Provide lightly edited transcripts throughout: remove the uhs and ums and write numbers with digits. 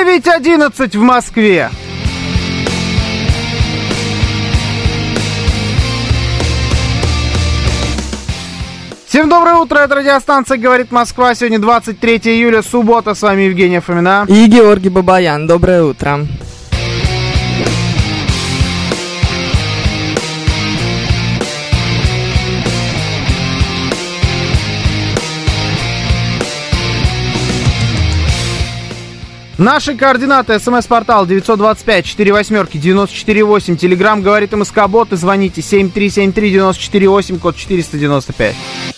9:11 в Москве. Всем доброе утро, это радиостанция «Говорит Москва». Сегодня 23 июля, суббота. С вами Евгения Фомина и Георгий Бабаян. Доброе утро. Наши координаты: СМС-портал 925-48-94-8, Телеграм «Говорит МСК-бот» и звоните 7373-94-8, код 495.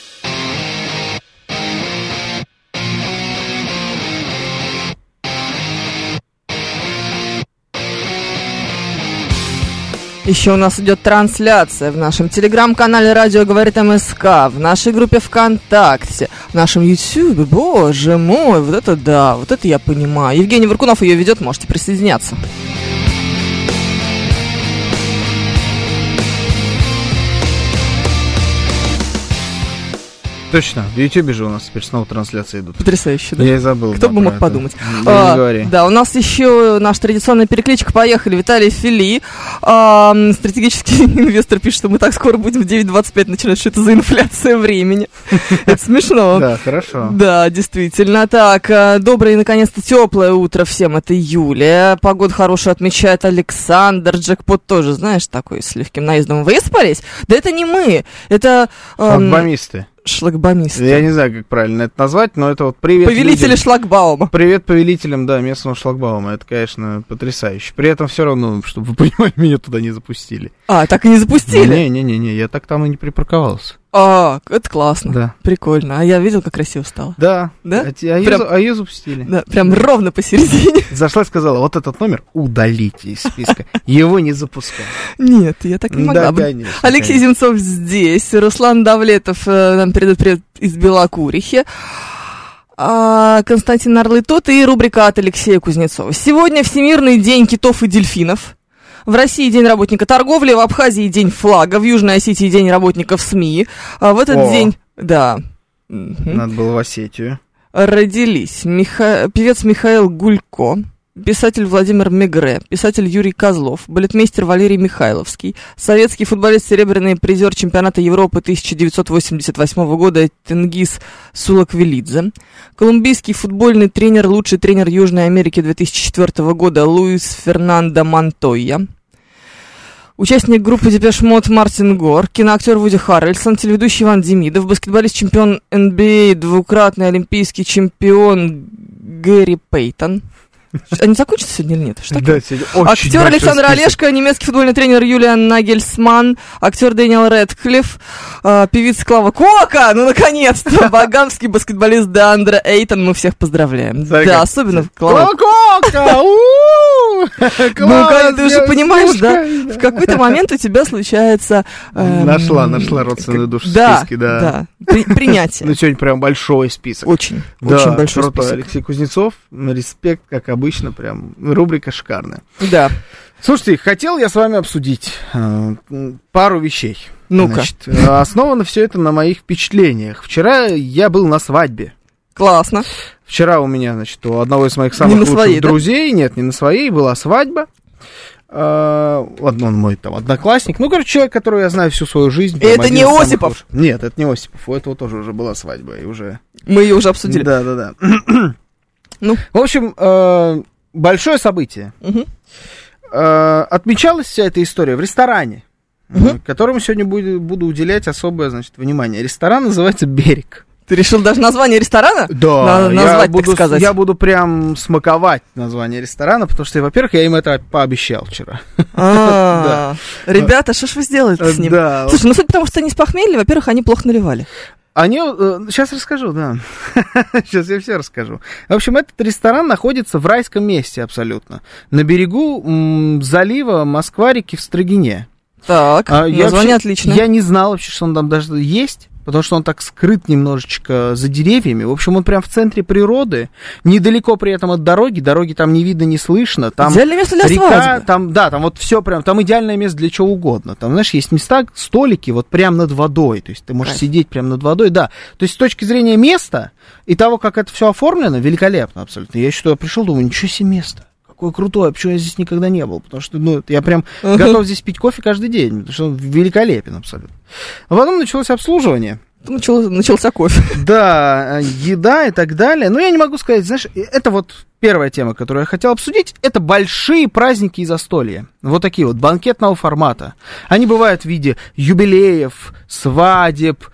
Еще у нас идет трансляция в нашем телеграм-канале «Радио говорит МСК», в нашей группе ВКонтакте, в нашем Ютьюбе. Боже мой, вот это да, вот это я понимаю. Евгений Варкунов ее ведет, можете присоединяться. Точно, в Ютьюбе же у нас теперь снова трансляции идут. Потрясающе, да? Я и забыл. Кто бы мог подумать. Не говори. Да, у нас еще наша традиционная перекличка. Поехали. Виталий Фили. Стратегический инвестор пишет, что мы так скоро будем в 9:25 начинать. Что это за инфляция времени? Это смешно. Да, хорошо. Да, действительно. Так, доброе и, наконец-то, теплое утро всем. Это Юлия. Погоду хорошую отмечает Александр. Джекпот тоже, знаешь, такой с легким наездом. Вы испарились? Да это не мы. Это... Шлагбаумисты. Шлагбаумисты. Я не знаю, как правильно это назвать, но это вот привет повелители людям. шлагбаума. Привет повелителям, да, местного шлагбаума. Это, конечно, потрясающе. При этом все равно, чтобы вы понимали, меня туда не запустили. А, так и не запустили? Не, я так там и не припарковался. А, это классно. Да. Прикольно. А я видел, как красиво стало. Да. Да? А ее запустили. Да, прям ровно посередине. Зашла и сказала: вот этот номер удалите из списка. Его не запускай. Нет, я так не могла бы. Конечно. Алексей Земцов здесь. Руслан Давлетов нам передает привет из Белокурихи. Константин Орлы тот и рубрика от Алексея Кузнецова. Сегодня Всемирный день китов и дельфинов. В России день работника торговли, в Абхазии день флага, в Южной Осетии день работников СМИ. В этот день, да. Надо было в Осетию. Родились певец Михаил Гулько, писатель Владимир Мегре, писатель Юрий Козлов, балетмейстер Валерий Михайловский, советский футболист, серебряный призер чемпионата Европы 1988 года Тенгиз Сулаквилидзе, колумбийский футбольный тренер, лучший тренер Южной Америки 2004 года Луис Фернандо Монтойя, участник группы Депеш Мод Мартин Гор, киноактер Вуди Харрельсон, телеведущий Иван Демидов, баскетболист-чемпион NBA, двукратный олимпийский чемпион Гэри Пейтон. Они закончатся сегодня или нет? Что да, актер Александр Олешко, немецкий футбольный тренер Юлиан Нагельсман, актер Дэниел Рэдклифф, певица Клава Кока, ну наконец-то, багамский баскетболист Деандре Эйтон, мы всех поздравляем. Да, особенно Клава Кока! Ну, ты уже понимаешь, да? В какой-то момент у тебя случается... Нашла родственную душу в списке, да. Принятие. Ну, сегодня прям большой список. Очень большой список. Алексей Кузнецов, респект, как обычно, прям рубрика шикарная. Да. Слушайте, хотел я с вами обсудить пару вещей. Ну-ка. Основано все это на моих впечатлениях. Вчера я был на свадьбе. Классно. Вчера у меня, значит, у одного из моих самых лучших своей, друзей, да? Нет, не на своей, была свадьба. Он мой там одноклассник. Ну, короче, человек, которого я знаю всю свою жизнь. Это не Осипов? Нет, это не Осипов. У этого тоже уже была свадьба. И уже... Мы ее уже обсудили. Да. Ну. В общем, большое событие. Угу. Отмечалась вся эта история в ресторане, которому сегодня буду уделять особое, значит, внимание. Ресторан называется «Берег». Ты решил даже название ресторана? Да, назвать, так сказать. Я буду прям смаковать название ресторана, потому что, во-первых, я им это пообещал вчера. Ребята, что ж вы сделали с ним? Слушай, ну суть потому, что они с похмелья, во-первых, они плохо наливали. Сейчас расскажу, да. Сейчас я все расскажу. В общем, этот ресторан находится в райском месте абсолютно. На берегу залива Москва-реки в Строгине. Так, название отличное. Я не знал вообще, что он там даже есть. потому что он так скрыт немножечко за деревьями. В общем, он прям в центре природы, недалеко при этом от дороги там не видно, не слышно. Там идеальное место для река, свадьбы. там вот все прям, там идеальное место для чего угодно. Там, знаешь, есть места, столики вот прям над водой, то есть ты можешь сидеть прям над водой, да. То есть с точки зрения места и того, как это все оформлено, великолепно абсолютно. Я еще туда пришел, думаю, ничего себе место. Какое крутое, почему я здесь никогда не был, потому что, я прям готов здесь пить кофе каждый день, потому что он великолепен абсолютно. А потом началось обслуживание. Начался кофе. Да, еда и так далее. Но я не могу сказать, знаешь, это вот первая тема, которую я хотел обсудить, это большие праздники и застолья. Вот такие вот, банкетного формата. Они бывают в виде юбилеев, свадеб,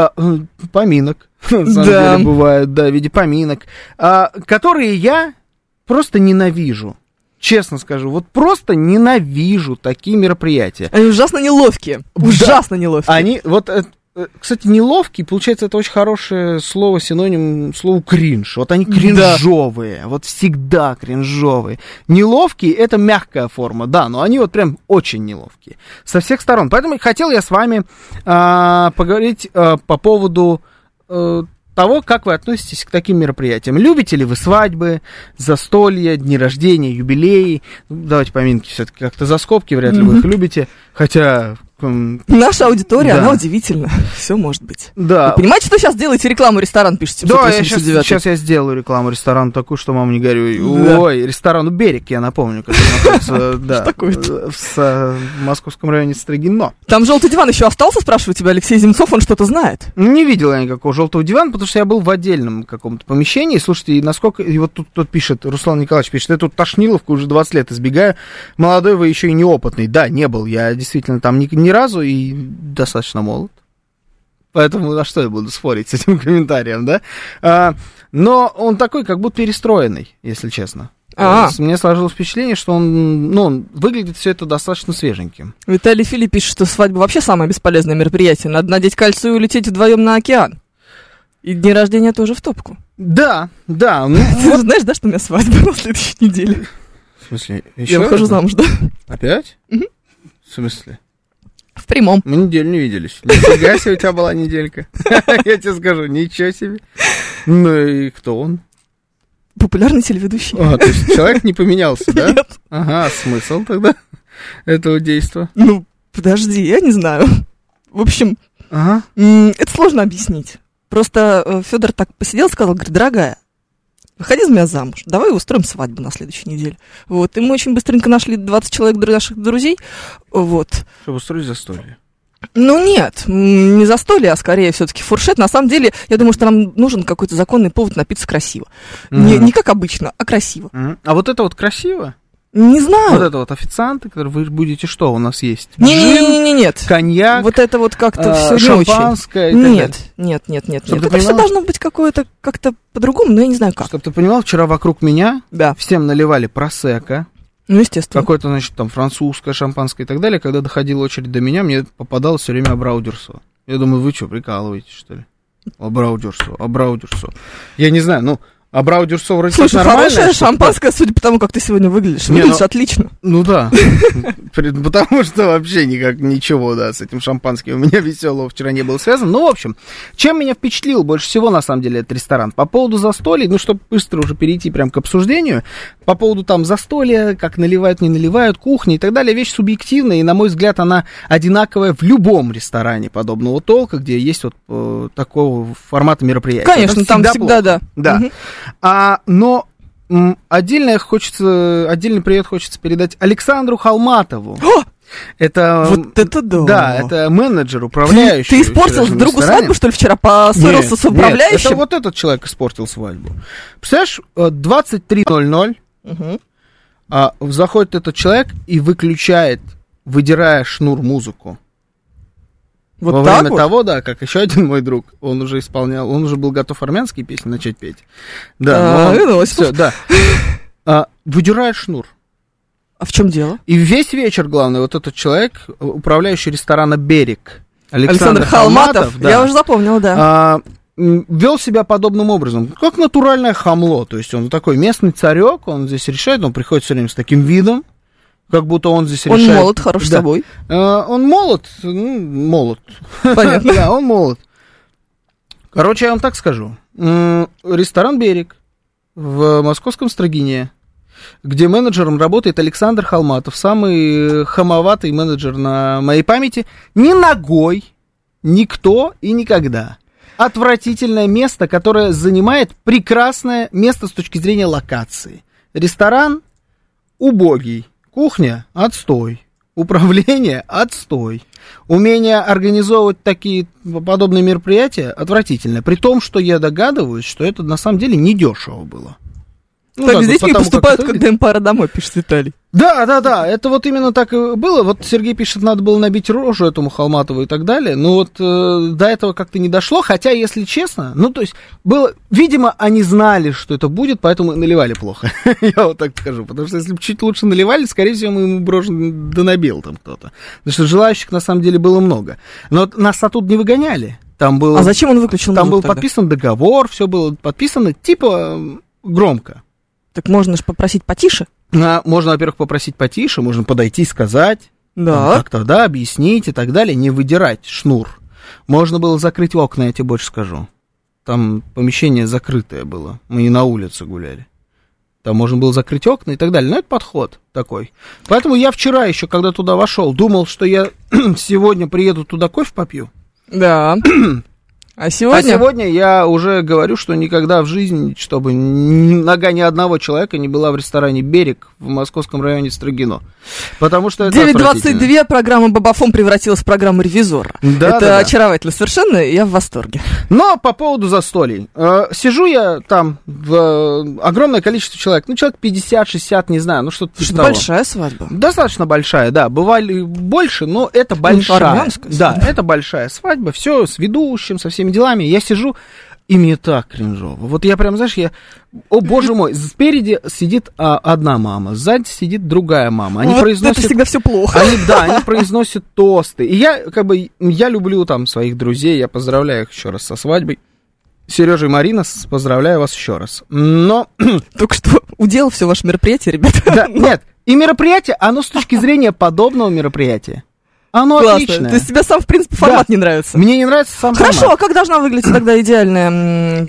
поминок, на самом деле бывают, да, в виде поминок, которые я просто ненавижу. Честно скажу, вот просто ненавижу такие мероприятия. Они ужасно неловкие. Ужасно неловкие. Они, вот, кстати, неловкий, получается, это очень хорошее слово, синоним слову кринж. Вот они кринжовые, вот всегда кринжовые. Неловкие — это мягкая форма, да, но они вот прям очень неловкие. Со всех сторон. Поэтому хотел я с вами поговорить по поводу того, как вы относитесь к таким мероприятиям. Любите ли вы свадьбы, застолья, дни рождения, юбилеи? Давайте поминки все-таки как-то за скобки, вряд ли вы их любите. Хотя... Наша аудитория, она удивительна. Все может быть. Да. Вы понимаете, что сейчас делаете рекламу ресторан, пишите? Да, сейчас я сделаю рекламу ресторану такую, что мама не горюй. Да. Ой, ресторану «Берег», я напомню, который находится в московском районе Строгино. Там желтый диван еще остался, спрашивает тебя Алексей Земцов, он что-то знает? Не видел я никакого желтого дивана, потому что я был в отдельном каком-то помещении. Слушайте, и насколько... И вот тут пишет, Руслан Николаевич пишет, я тут тошниловку уже 20 лет избегаю. Молодой вы еще и неопытный. Да, не был. Я действительно там ни разу и достаточно молод. Поэтому на что я буду спорить с этим комментарием, да? Но он такой, как будто перестроенный, если честно. Мне сложилось впечатление, что он выглядит все это достаточно свеженьким. Виталий Филипп пишет, что свадьба вообще самое бесполезное мероприятие. Надо надеть кольцо и улететь вдвоем на океан. И дни рождения тоже в топку. Да. Ты знаешь, да, что у меня свадьба на следующей неделе? В смысле? Еще я выхожу замуж, да. Опять? В смысле? В прямом. Мы неделю не виделись. Нифига себе у тебя была неделька. Я тебе скажу, ничего себе. Ну и кто он? Популярный телеведущий. То есть человек не поменялся, да? Нет. Ага, смысл тогда этого действия? Ну, подожди, я не знаю. В общем, это сложно объяснить. Просто Федор так посидел и сказал, говорит, дорогая, выходи за меня замуж, давай устроим свадьбу на следующей неделе. Вот, и мы очень быстренько нашли 20 человек наших друзей, вот. Чтобы устроить застолье. Ну нет, не застолье, а скорее все-таки фуршет. На самом деле, я думаю, что нам нужен какой-то законный повод напиться красиво. Не как обычно, а красиво. А вот это вот красиво? Не знаю. Вот это вот официанты, которые вы будете, что у нас есть? Нет. Коньяк. Вот это вот как-то все не очень. Шампанское. Нет. Это все должно быть какое-то как-то по-другому, но я не знаю как. Чтобы ты понимал, вчера вокруг меня всем наливали просекко. Ну, естественно. Какое-то, значит, там французское, шампанское и так далее. Когда доходила очередь до меня, мне попадалось все время Абрау-Дюрсо. Я думаю, вы что, прикалываетесь, что ли? Абрау-Дюрсо. Я не знаю, Абрау-Дюрсо вроде как нормально. Хорошее шампанское, судя по тому, как ты сегодня выглядишь. Выглядишь отлично. Ну да. Потому что вообще ничего, да, с этим шампанским у меня веселого вчера не было связано. Ну, в общем, чем меня впечатлил больше всего, на самом деле, этот ресторан? По поводу застолий, чтобы быстро уже перейти прям к обсуждению, по поводу там застолья, как наливают, не наливают, кухни и так далее, вещь субъективная, и, на мой взгляд, она одинаковая в любом ресторане подобного толка, где есть вот такого формата мероприятия. Конечно, там всегда, да. Да. Но отдельный привет хочется передать Александру Холматову. Это, вот это да. Да, это менеджер, управляющий. Ты испортил другу свадьбу, что ли, вчера? Поссорился с управляющим? Нет, это вот этот человек испортил свадьбу. Представляешь, 23:00 заходит этот человек и выключает, выдирая шнур, музыку. Вот во так время вот? того, да, как еще один мой друг, он уже был готов армянские песни начать петь. Да, все, да. Выдирает шнур. А в чем дело? И весь вечер, главное, вот этот человек, управляющий ресторана «Берег», Александр Холматов, да, я уже запомнила, да. Вел себя подобным образом, как натуральное хамло. То есть он такой местный царек, он здесь решает, он приходит все время с таким видом, как будто он здесь решает. Он молод, хорош собой. Он молод. Понятно. Да, он молод. Короче, я вам так скажу. Ресторан «Берег» в московском Строгине, где менеджером работает Александр Холматов, самый хамоватый менеджер на моей памяти, ни ногой, никто и никогда. Отвратительное место, которое занимает прекрасное место с точки зрения локации. Ресторан убогий, кухня отстой, управление отстой. Умение организовывать такие подобные мероприятия отвратительное. При том, что я догадываюсь, что это на самом деле недешево было. Ну, так, здесь не поступают, когда им пора домой, пишет Виталий. Да, это вот именно так и было. Вот Сергей пишет, надо было набить рожу этому Холматову и так далее. Но вот до этого как-то не дошло. Хотя, если честно, ну, то есть, было... Видимо, они знали, что это будет, поэтому и наливали плохо. Я вот так скажу. Потому что, если бы чуть лучше наливали, скорее всего, мы ему рожу донабил там кто-то. Потому что желающих, на самом деле, было много. Но нас оттуда не выгоняли. Там было... А зачем он выключил музыку? Там был подписан договор, все было подписано, типа, громко. Так можно же попросить потише. Можно, во-первых, попросить потише, можно подойти и сказать, да. Как-то, да, объяснить и так далее, не выдирать шнур. Можно было закрыть окна, я тебе больше скажу. Там помещение закрытое было, мы не на улице гуляли. Там можно было закрыть окна и так далее. Но это подход такой. Поэтому я вчера еще, когда туда вошел, думал, что я сегодня приеду туда кофе попью. Да. А сегодня я уже говорю, что никогда в жизни, чтобы нога ни одного человека не была в ресторане «Берег» в московском районе Строгино. Потому что это 9:22, программа «Бабафон» превратилась в программу «Ревизора». Да, это очаровательно совершенно, я в восторге. Но по поводу застолий. Сижу я там, огромное количество человек, человек 50-60, не знаю, что-то типа того. Большая свадьба. Достаточно большая, да. Бывали больше, но это большая. Да, это большая свадьба, все с ведущим, со всеми делами. Я сижу, и мне так кринжово. Вот я прям, знаешь, о боже мой, спереди сидит одна мама, сзади сидит другая мама. Они произносят... Это всегда все плохо. Они произносят тосты. И я люблю там своих друзей, я поздравляю их еще раз со свадьбой. Сережа и Марина, поздравляю вас еще раз. Но... Только что удел все ваше мероприятие, ребята. Да, нет, и мероприятие, оно с точки зрения подобного мероприятия, оно классно. Отличное. То есть тебе сам, в принципе, формат не нравится? Мне не нравится сам формат. Хорошо, а как должна выглядеть тогда идеальное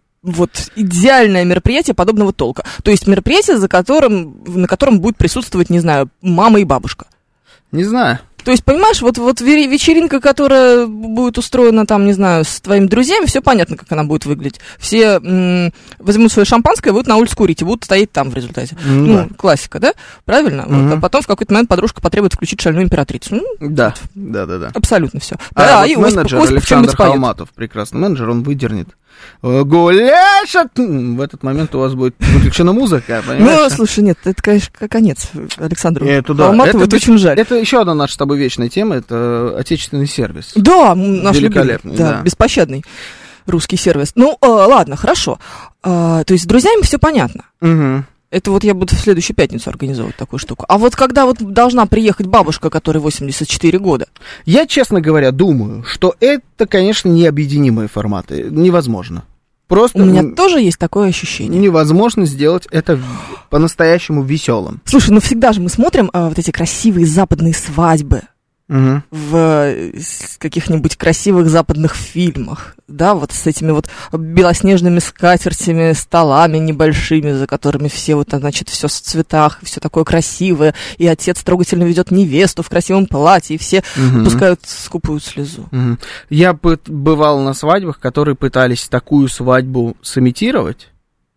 мероприятие подобного толка? То есть мероприятие, на котором будет присутствовать, не знаю, мама и бабушка. Не знаю. То есть, понимаешь, вот вечеринка, которая будет устроена там, не знаю, с твоими друзьями, все понятно, как она будет выглядеть. Все возьмут свое шампанское, будут на улице курить и будут стоять там в результате. Да. Классика, да? Правильно? Вот, а потом в какой-то момент подружка потребует включить «Шальную императрицу». Да. Абсолютно все. И менеджер Александр Холматов, прекрасный менеджер, он выдернет. Гуляешь! В этот момент у вас будет выключена музыка, понимаешь? Ну, слушай, нет, это, конечно, конец Александру Холматову, это очень жаль. Это еще одна наша с тобой вечная тема, это отечественный сервис. Да, наш великолепный, да, беспощадный русский сервис. Ну, ладно, хорошо. То есть с друзьями все понятно. Угу. Это вот я буду в следующую пятницу организовывать такую штуку. А вот когда вот должна приехать бабушка, которой 84 года? Я, честно говоря, думаю, что это, конечно, необъединимые форматы. Невозможно. Просто у меня тоже есть такое ощущение. Невозможно сделать это по-настоящему веселым. Слушай, ну всегда же мы смотрим вот эти красивые западные свадьбы. Угу. В каких-нибудь красивых западных фильмах, да, вот с этими вот белоснежными скатертями, столами небольшими, за которыми все вот, значит, все в цветах, все такое красивое, и отец трогательно ведет невесту в красивом платье, и все пускают скупую слезу. Я бывал на свадьбах, которые пытались такую свадьбу сымитировать.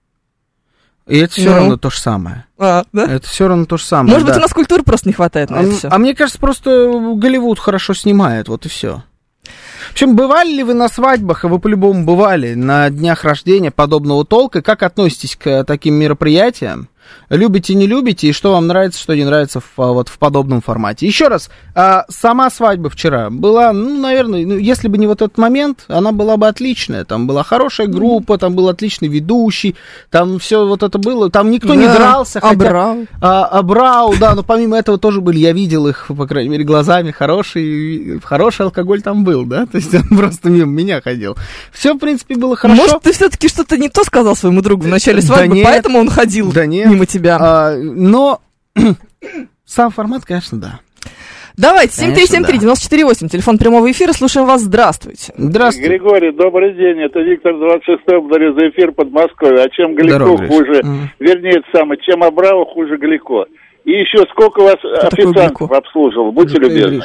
И это все равно то же самое. Да? Это все равно то же самое. Может быть, у нас культуры просто не хватает на это все. А мне кажется, просто Голливуд хорошо снимает, вот и все. В общем, бывали ли вы на свадьбах, а вы по-любому бывали, на днях рождения подобного толка? Как относитесь к таким мероприятиям? Любите, не любите, и что вам нравится, что не нравится в подобном формате? Еще раз, сама свадьба вчера была, наверное, если бы не вот этот момент, она была бы отличная. Там была хорошая группа, там был отличный ведущий, там все вот это было, там никто не дрался. Абрау, да, но помимо этого тоже были, я видел их, по крайней мере, глазами, хороший алкоголь там был, да, то есть он просто мимо меня ходил. Все, в принципе, было хорошо. Может, ты все-таки что-то не то сказал своему другу в начале свадьбы, поэтому он ходил мимо тебя. Но сам формат, конечно, да. Давайте, 7373948, да. телефон прямого эфира, слушаем вас, здравствуйте. Здравствуйте. Григорий, добрый день, это Виктор 26-й, благодарю за эфир, Подмосковье. А чем Галико хуже, вернее, чем Абрау хуже Галико. И еще сколько вас официантов обслуживал, будьте любезны.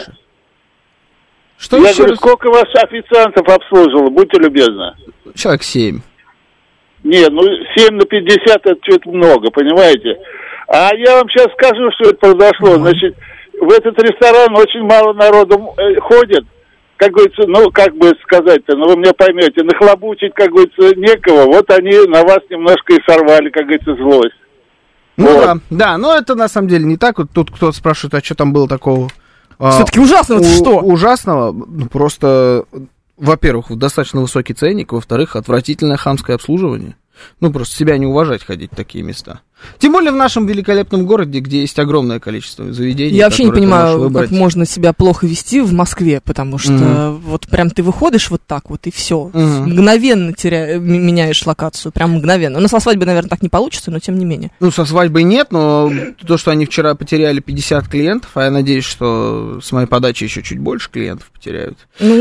Что я говорю, сколько вас официантов обслуживало, будьте любезны. Человек 7. Нет, 7 на 50 это что-то много, понимаете? А я вам сейчас скажу, что это произошло. Значит, в этот ресторан очень мало народу ходит. Как говорится, как бы сказать-то, вы меня поймете, нахлобучить, как говорится, некого. Вот они на вас немножко и сорвали, как говорится, злость. Вот. Да, но это на самом деле не так. Вот тут кто-то спрашивает, а что там было такого... Все-таки ужасного, что? Ужасного, просто, во-первых, достаточно высокий ценник, во-вторых, отвратительное хамское обслуживание. Просто себя не уважать ходить в такие места. Тем более в нашем великолепном городе, где есть огромное количество заведений. Я вообще не понимаю, как можно себя плохо вести в Москве, потому что вот прям ты выходишь вот так вот и все. Мгновенно меняешь локацию, прям мгновенно. У нас со свадьбой, наверное, так не получится, но тем не менее. Со свадьбой нет, но то, что они вчера потеряли 50 клиентов, а я надеюсь, что с моей подачи еще чуть больше клиентов потеряют,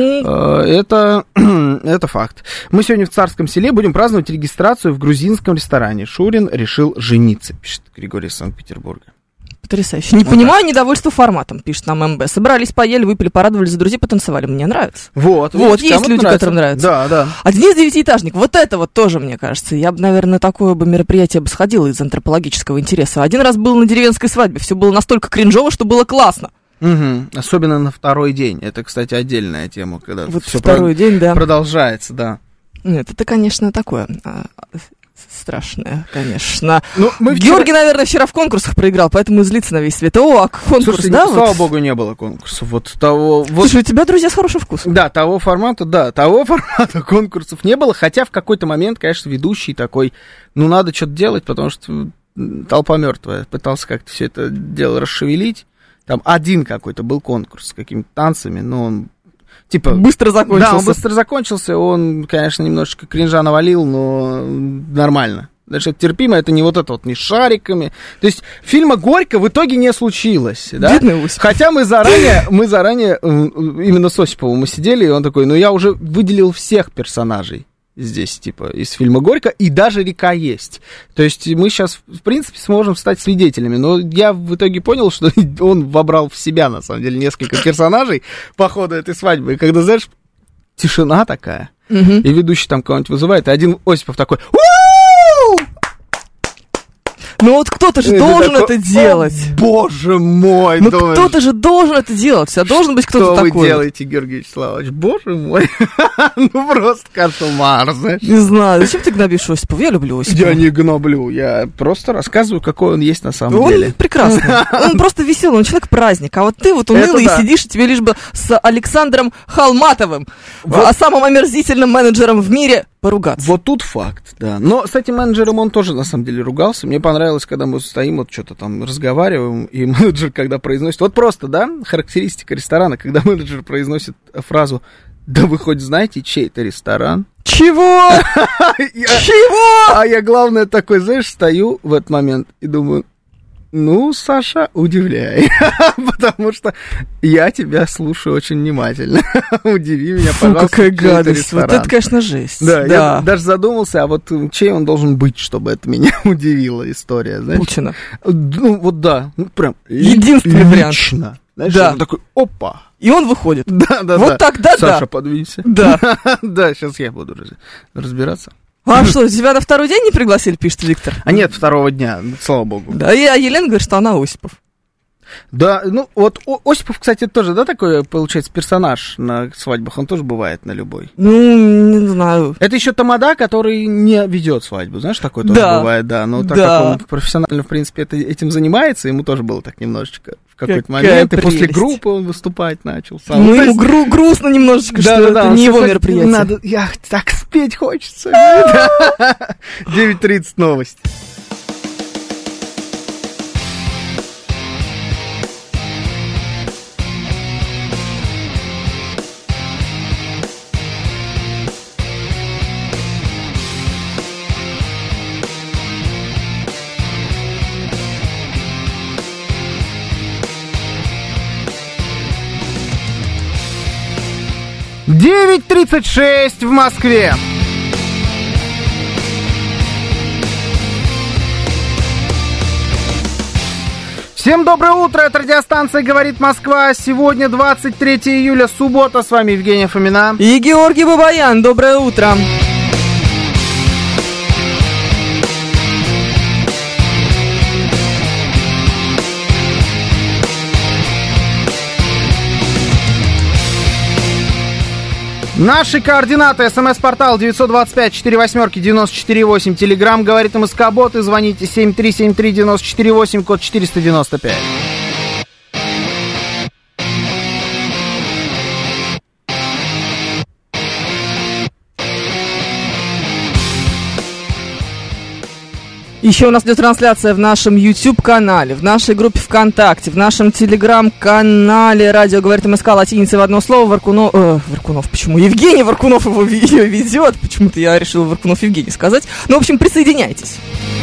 это факт. Мы сегодня в Царском Селе будем праздновать регистрацию в грузинском ресторане. Шурин решил жениться, пишет Григорий из Санкт-Петербурга. Потрясающе. Не понимаю недовольство форматом, пишет нам МБ. Собрались, поели, выпили, порадовались за друзей, потанцевали. Мне нравится. Вот есть люди, которым нравится. Да. А Денис Девятиэтажник, вот это вот тоже, мне кажется. Я бы, наверное, такое мероприятие сходила из антропологического интереса. Один раз был на деревенской свадьбе. Все было настолько кринжово, что было классно. Особенно на второй день. Это, кстати, отдельная тема, когда вот все второй день, да. Продолжается, да. Нет, это, конечно, такое... Страшное, конечно. вчера... Георгий, наверное, вчера в конкурсах проиграл, поэтому и злится на весь свет. Конкурс, слушайте, да? Слава богу, не было конкурсов. Слушай, у тебя друзья с хорошим вкусом. Да, того формата конкурсов не было, хотя в какой-то момент, конечно, ведущий такой, надо что-то делать, потому что толпа мертвая. Пытался как-то все это дело расшевелить. Там один какой-то был конкурс с какими-то танцами, но он... быстро закончился. Да, он быстро закончился, он, конечно, немножечко кринжа навалил, но нормально. Даже это терпимо, это не не шариками. То есть фильма «Горько» в итоге не случилось, да? Бедный Осипов. Хотя мы заранее, именно с Осиповым мы сидели, и он такой, я уже выделил всех персонажей здесь, из фильма «Горько», и даже река есть. То есть мы сейчас, в принципе, сможем стать свидетелями. Но я в итоге понял, что он вобрал в себя, на самом деле, несколько персонажей по ходу этой свадьбы. И когда, знаешь, тишина такая, и ведущий там кого-нибудь вызывает, и один Осипов такой... Вот кто-то же должен это делать. Боже мой. Кто-то же должен это делать. Всегда должен быть кто-то такой. Что вы делаете, Георгий Вячеславович? Боже мой. Просто кошмар, знаешь. Не знаю. Зачем ты гнобишь Осипова? Я люблю Осипова. Я не гноблю. Я просто рассказываю, какой он есть на самом деле. Он прекрасный. Он просто веселый. Он человек-праздник. А вот ты унылый и сидишь, и тебе лишь бы с Александром Холматовым, самым омерзительным менеджером в мире, поругаться. Вот тут факт, да. Но с этим менеджером он тоже, на самом деле, ругался. Мне понравилось, когда мы стоим, что-то там разговариваем, и менеджер, когда произносит... Вот просто, да, характеристика ресторана, когда менеджер произносит фразу «Да вы хоть знаете, чей это ресторан?» Чего? Чего? А я, главное, такой, знаешь, стою в этот момент и думаю... Саша, удивляй, потому что я тебя слушаю очень внимательно. Удиви меня, пожалуйста. Какая гадость, вот это, конечно, жесть. Да, я даже задумался, а вот чей он должен быть, чтобы это меня удивила история, знаешь? Путина. Да, прям единственный вариант. Знаешь, он такой, опа. И он выходит. Да. Вот так, да. Саша, подвинься. Да. Да, сейчас я буду разбираться. А что, тебя на второй день не пригласили, пишет Виктор? А нет, второго дня, слава богу. Да, а Елена говорит, что она Осипов. Да, вот Осипов, кстати, тоже, да, такой, получается, персонаж на свадьбах, он тоже бывает на любой. Не знаю. Это еще тамада, который не ведет свадьбу, знаешь, такой тоже бывает, да, но так как он профессионально, в принципе, этим занимается, ему тоже было так немножечко в какой-то момент, и после группы он выступать начал. Ему грустно немножечко, что это не его мероприятие. Надо, так спеть хочется. 9:30 новости. 9:36 в Москве. Всем доброе утро, это радиостанция «Говорит Москва». Сегодня 23 июля, суббота. С вами Евгения Фомина и Георгий Бабаян. Доброе утро. Наши координаты. СМС-портал 925-48-94-8. Телеграм «Говорит МСК-бот» и звоните 7373-94-8, код 495. Еще у нас идет трансляция в нашем YouTube-канале, в нашей группе ВКонтакте, в нашем Телеграм-канале «Радио говорит МСК» латиницей в одно слово. Варкунов, почему? Евгений Варкунов ее ведет. Почему-то я решила Варкунов Евгений сказать. Ну, в общем, присоединяйтесь.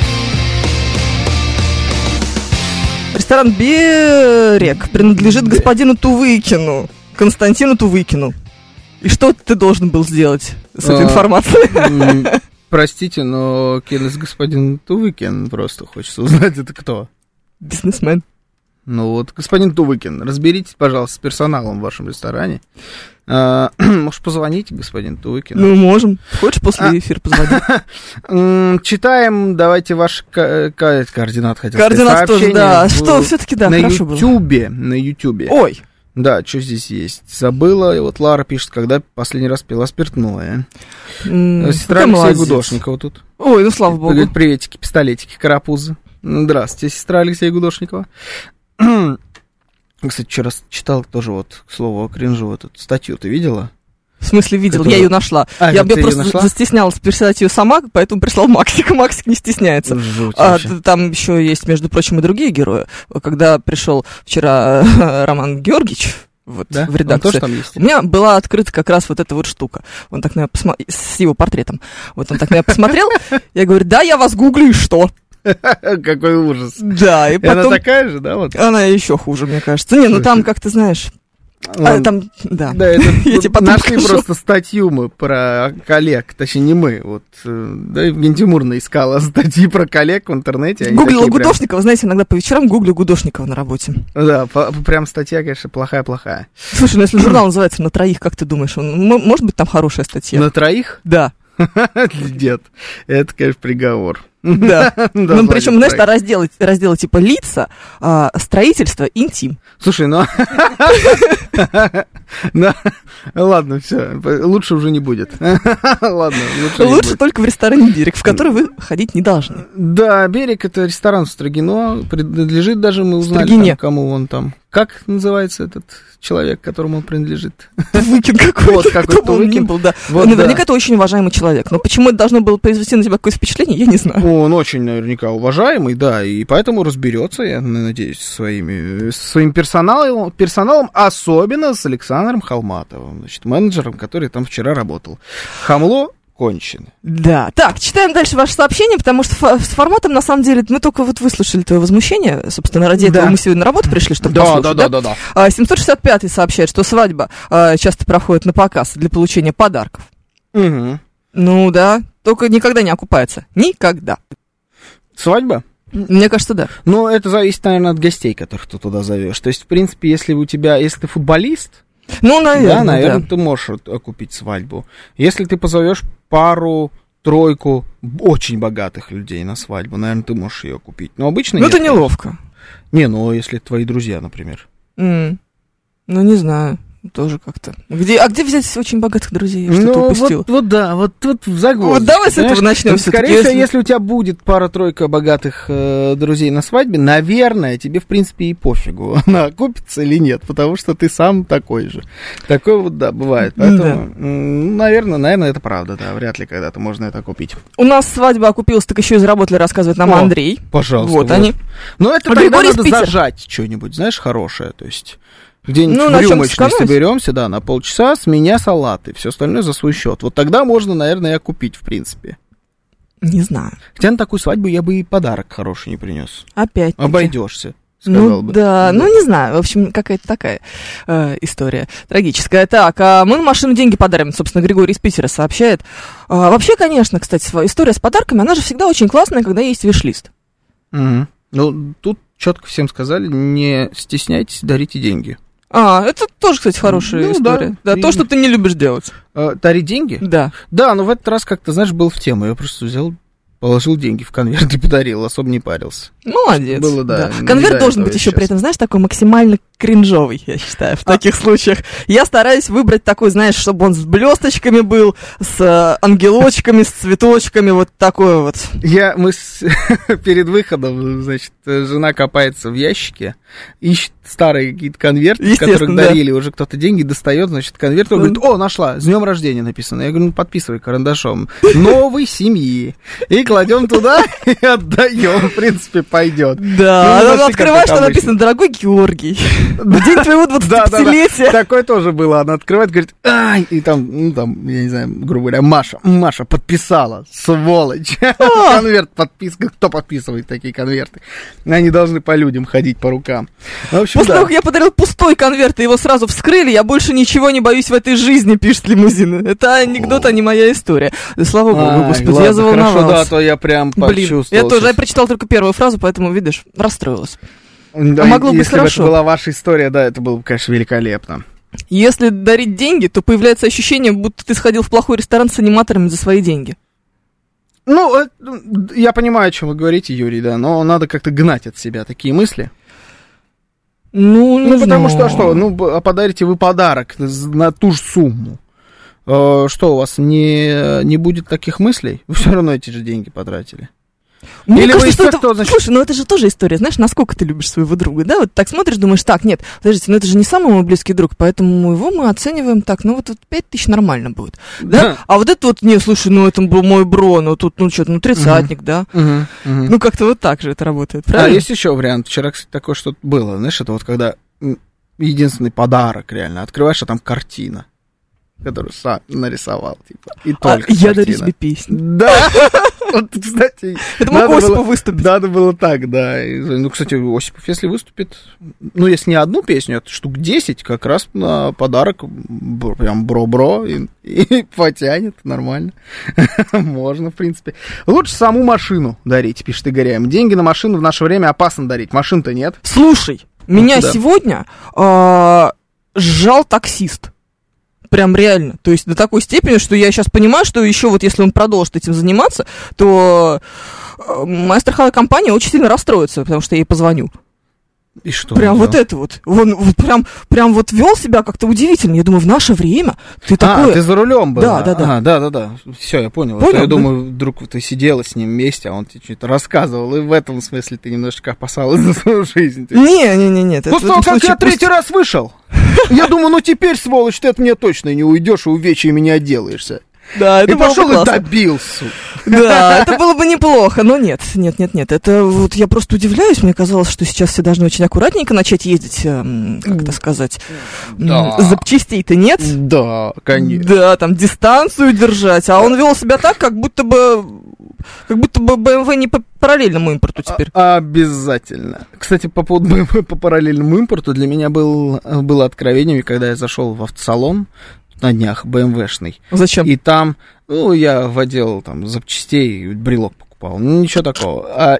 Ресторан «Берег» принадлежит господину Тувыкину, Константину Тувыкину. И что ты должен был сделать с этой информацией? Простите, но Кеннес господин Тувыкин, просто хочется узнать, это кто? Бизнесмен. Ну вот, господин Тувыкин, разберитесь, пожалуйста, с персоналом в вашем ресторане. Может, позвоните, господин Тувыкин? Ну, можем. Хочешь после эфира позвонить? Читаем, давайте ваши координаты, хотел сказать. Координаты тоже, да. Что, все-таки, да, хорошо было. На Ютубе. Ой. Да, что здесь есть? Забыла, и вот Лара пишет, когда последний раз пила спиртное. Сестра Алексея Гудошникова тут. Ой, ну слава богу. Говорит, приветики, пистолетики, карапузы. Здравствуйте, сестра Алексея Гудошникова. Кстати, вчера читал тоже вот, к слову, кринжу эту статью, ты видела? В смысле, видел, я ее нашла. Я просто застеснялась писать ее сама, поэтому прислал Максик. Максик не стесняется. Там еще есть, между прочим, и другие герои. Когда пришел вчера Роман Георгиевич в редакцию, у меня была открыта как раз вот эта вот штука. Он так на меня с его портретом. Вот он так на меня посмотрел. Я говорю, да, я вас гуглю, и что? Какой ужас. Да, и потом... Она такая же, да? Вот? Она еще хуже, мне кажется. Не, ну там, как ты знаешь... там, да. Да, это нашли просто статью мы про коллег, точнее не мы, вот, да, Евгения Тимуровна искала статьи про коллег в интернете. Гуглила Гудошникова, знаете, иногда по вечерам гуглю Гудошникова на работе. Да, прям статья, конечно, плохая-плохая. Слушай, ну если журнал называется «На троих», как ты думаешь, может быть там хорошая статья? На троих? Да. Нет, это, конечно, приговор. Да. Ну, причем, знаешь, разделы типа лица, строительство, интим. Слушай, ну... Ладно, все, лучше уже не будет. Лучше только в ресторане «Берег», в который вы ходить не должны. Да, «Берег» — это ресторан в Строгино, принадлежит даже, мы узнали, кому он там. Как называется этот человек, которому он принадлежит? Тувыкин какой-то, кто бы он ни был, да. Наверняка это очень уважаемый человек, но почему это должно было произвести на тебя какое-то впечатление, я не знаю. Он очень наверняка уважаемый, да, и поэтому разберется, я надеюсь, своим персоналом, особенно с Александром Холматовым, значит, менеджером, который там вчера работал. Хамло кончено. Да. Так, читаем дальше ваше сообщение, потому что с форматом, на самом деле, мы только вот выслушали твое возмущение. Собственно, ради этого мы сегодня на работу пришли, чтобы послушать. Да. 765-й сообщает, что свадьба часто проходит на показ для получения подарков. Угу. Ну да, только никогда не окупается. Никогда. Свадьба? Мне кажется, да. Ну, это зависит, наверное, от гостей, которых ты туда зовешь. То есть, в принципе, если ты футболист, ну, наверное, да, наверное, ты можешь окупить свадьбу. Если ты позовешь пару-тройку очень богатых людей на свадьбу, наверное, ты можешь ее купить. Но обычно нет. Ну, это неловко. Не, ну, если это твои друзья, например. Ну, не знаю. Тоже как-то. А где взять очень богатых друзей? Я что-то упустил. Вот в загвоздке. Вот давай с этого начнем. Скорее всего, если у тебя будет пара-тройка богатых друзей на свадьбе, наверное, тебе, в принципе, и пофигу, она окупится или нет, потому что ты сам такой же. Такое вот, да, бывает. Поэтому, наверное, это правда, да. Вряд ли когда-то можно это купить. У нас свадьба окупилась, так еще и заработали, рассказывает нам Андрей. Пожалуйста. Вот они. Но это тогда надо зажать что-нибудь, знаешь, хорошее, то есть... Где-нибудь в рюмочной соберемся, да, на полчаса, с меня салаты, все остальное за свой счет. Вот тогда можно, наверное, и окупить, в принципе. Не знаю. Хотя на такую свадьбу я бы и подарок хороший не принес. Опять. Обойдешься. сказал бы. Да, ну не знаю, в общем, какая-то такая история трагическая. Так, мы на машину деньги подарим, собственно, Григорий из Питера сообщает. Вообще, конечно, кстати, история с подарками, она же всегда очень классная, когда есть виш-лист. Угу. Ну, тут четко всем сказали, не стесняйтесь, дарите деньги. Это тоже, кстати, хорошая история. Да, то, что ты не любишь делать. Дарить деньги? Да. Да, но в этот раз как-то, знаешь, был в тему. Я просто взял, положил деньги в конверт и подарил, особо не парился. Молодец. Было, да. Конверт должен быть еще при этом, знаешь, такой максимально кринжовый, я считаю, в таких случаях. Я стараюсь выбрать такой, знаешь, чтобы он с блесточками был, с ангелочками, с цветочками, вот такой вот. Мы перед выходом, значит, жена копается в ящике, ищет старые какие-то конверты, в которых дарили уже кто-то деньги, достает, значит, конверт, и говорит: о, нашла, с днем рождения написано. Я говорю: ну, подписывай карандашом. Новой семьи. И кладем туда и отдаем, в принципе, пойдет. Да, открываешь, что написано: дорогой Георгий, в день твоего 25-летия. Такое тоже было. Она открывает, говорит: ай, и там, я не знаю, грубо говоря, Маша подписала, сволочь. Конверт, подписка. Кто подписывает такие конверты? Они должны по людям ходить, по рукам. После того, как я подарил пустой конверт, и его сразу вскрыли, я больше ничего не боюсь в этой жизни, пишет Лимузин. Это анекдот, а не моя история. Слава богу, господи, я заволновалась. Хорошо, да, то я прям почувствовал. Я тоже, я прочитал только первую фразу, поэтому, видишь, расстроилась. Да, могло быть если хорошо. Если бы это была ваша история, да, это было бы, конечно, великолепно. Если дарить деньги, то появляется ощущение, будто ты сходил в плохой ресторан с аниматорами за свои деньги. Ну, я понимаю, о чем вы говорите, Юрий, да, но надо как-то гнать от себя такие мысли. Ну, потому что, подарите вы подарок на ту же сумму. Что, у вас не будет таких мыслей? Вы все равно эти же деньги потратили. Мне кажется, Слушай, это же тоже история, знаешь, насколько ты любишь своего друга, да? Вот так смотришь, думаешь: так, нет, подождите, это же не самый мой близкий друг, поэтому его мы оцениваем так, вот 5000 нормально будет, да? А вот это вот, не, слушай, это был мой бро, тут, тридцатник, да? Ну, как-то вот так же это работает, правильно? А есть еще вариант. Вчера, кстати, такое что-то было, знаешь, это вот когда единственный подарок реально, открываешь, а там картина, которую сам нарисовал, типа, и только я дарю тебе песню. Да! Вот, кстати, это мог Осипов выступить. Надо было так, да. Ну, кстати, Осипов, если выступит, если не одну песню, это штук 10, как раз на подарок прям бро-бро и потянет нормально. Можно, в принципе. Лучше саму машину дарить, пишет Игорь. Деньги на машину в наше время опасно дарить. Машин-то нет. Слушай, меня сегодня сжал таксист. Прям реально. То есть до такой степени, что я сейчас понимаю, что еще вот если он продолжит этим заниматься, то моя страховая компания очень сильно расстроится, потому что я ей позвоню. И что? Прям вот это вот. Он вот прям вот вел себя как-то удивительно. Я думаю, в наше время ты такой... ты за рулем был? Да. Да. Все, я понял. Я думаю, вдруг ты сидела с ним вместе, а он тебе что-то рассказывал, и в этом смысле ты немножечко опасалась за свою жизнь. Не. После того, как я третий раз вышел, я думаю, теперь, сволочь, ты от меня точно не уйдешь и увечьями не отделаешься. Да, это и пошел и добился. Да, это было бы неплохо, но нет. Это вот я просто удивляюсь, мне казалось, что сейчас все должны очень аккуратненько начать ездить, как это сказать, запчастей-то нет. Да, конечно. Да, там дистанцию держать, а он вел себя так, как будто бы BMW не по параллельному импорту теперь. Обязательно. Кстати, по поводу BMW по параллельному импорту, для меня было откровением, когда я зашел в автосалон на днях, BMW-шный. Зачем? И там, я в отдел там запчастей, брелок покупал. Ничего такого.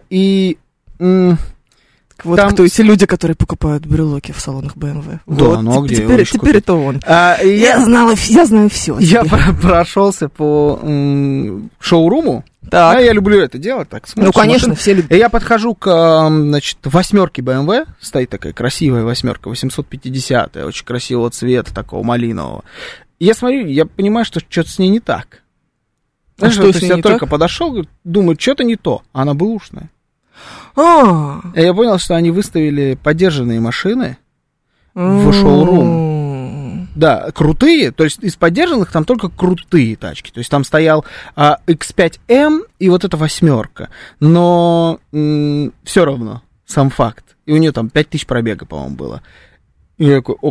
Вот там... кто эти люди, которые покупают брелоки в салонах BMW. Да, вот, где? Теперь это он. Я знаю все. Я прошелся по шоуруму. Так. Я люблю это делать. Так, конечно, машин. все любят. И я подхожу к, восьмерке BMW. Стоит такая красивая восьмерка, 850-я, очень красивого цвета, такого малинового. И я смотрю, я понимаю, что что-то с ней не так. Что то есть я только подошел, думаю, что-то не то. Она бэушная. И я понял, что они выставили подержанные машины в шоурум. Да, крутые, то есть из подержанных там только крутые тачки. То есть там стоял X5M и вот эта восьмерка. Но все равно, сам факт. И у нее там 5000 пробега, по-моему, было. И я такой, опа.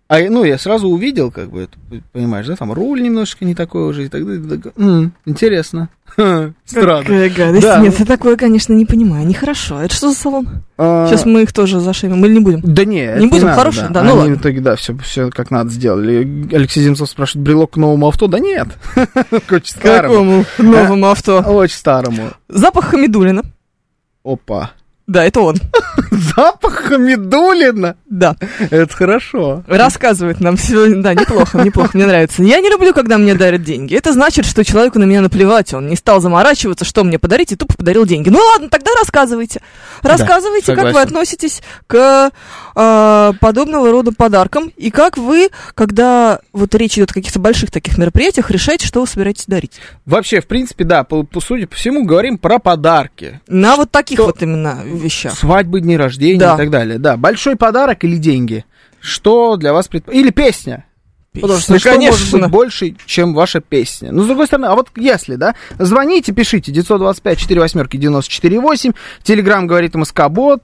Я сразу увидел, как бы, понимаешь, да, там руль немножечко не такой уже, и так далее. Интересно. Странно. Какая гадость. Да. Нет, я такое, конечно, не понимаю. Нехорошо. Это что за салон? Сейчас мы их тоже зашибем или не будем? Да нет, не будем, хорошо? Да, ну ладно. В итоге, да, все как надо сделали. Алексей Земцов спрашивает, брелок к новому авто? Да нет. К очень старому. Какому новому авто? Очень старому. Запах Хамидуллина. Опа. Да, это он. Запах Хамидуллина? Да. Это хорошо. Рассказывает нам сегодня. Да, неплохо, мне нравится. Я не люблю, когда мне дарят деньги. Это значит, что человеку на меня наплевать. Он не стал заморачиваться, что мне подарить, и тупо подарил деньги. Ну ладно, тогда рассказывайте. Рассказывайте, да, как вы относитесь к подобного рода подаркам. И как вы, когда вот речь идет о каких-то больших таких мероприятиях, решаете, что вы собираетесь дарить. Вообще, в принципе, да, судя по всему, говорим про подарки. На вот таких вот именно вещах. Свадьбы, дни рождения, да, и так далее. Да, большой подарок или деньги? Что для вас или песня? Потому что что может быть больше, чем ваша песня? Ну, с другой стороны, а вот если, да, звоните, пишите, 925-48-94-8, Телеграм говорит МСК-бот,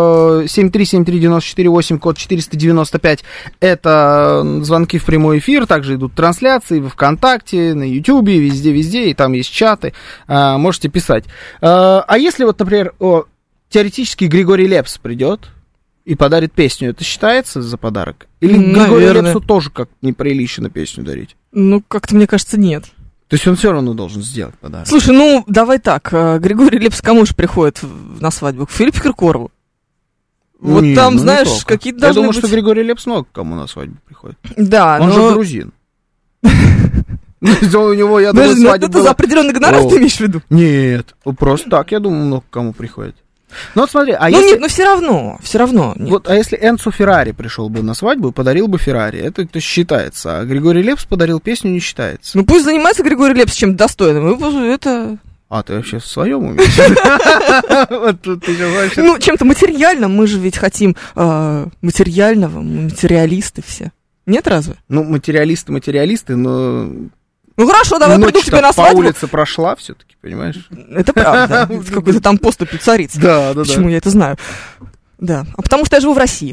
7373948, код 495, это звонки в прямой эфир, также идут трансляции в ВКонтакте, на Ютубе, везде, и там есть чаты, можете писать. А если вот, например, теоретически Григорий Лепс придет и подарит песню, это считается за подарок? Или Григорию Лепсу тоже как неприлично песню дарить? Ну, как-то, мне кажется, нет. То есть он все равно должен сделать подарок? Слушай, ну, давай так, Григорий Лепс кому же приходит на свадьбу? К Филиппу Киркорову. Вот не, там, знаешь, какие-то должны быть... Я думаю, что Григорий Лепс много кому на свадьбу приходит. Да, он же грузин. У него, я думаю, свадьба была... Это за определенный гонорар ты имеешь в виду? Нет, просто так, я думаю, много кому приходит. Ну вот смотри, если... нет, но все равно нет. Вот, а если Энцо Феррари пришел бы на свадьбу и подарил бы Феррари, это считается, а Григорий Лепс подарил песню, не считается. Ну пусть занимается Григорий Лепс чем-то достойным, это... А, ты вообще в своем уме? Ну, чем-то материальным, мы же ведь хотим материального, материалисты все. Нет, разве? Ну, материалисты, но... Ну хорошо, давай приду к тебе на свадьбу. По улице прошла все-таки, понимаешь? Это правда. Какой-то там поступь царица. Да. Почему я это знаю? Да. А потому что я живу в России.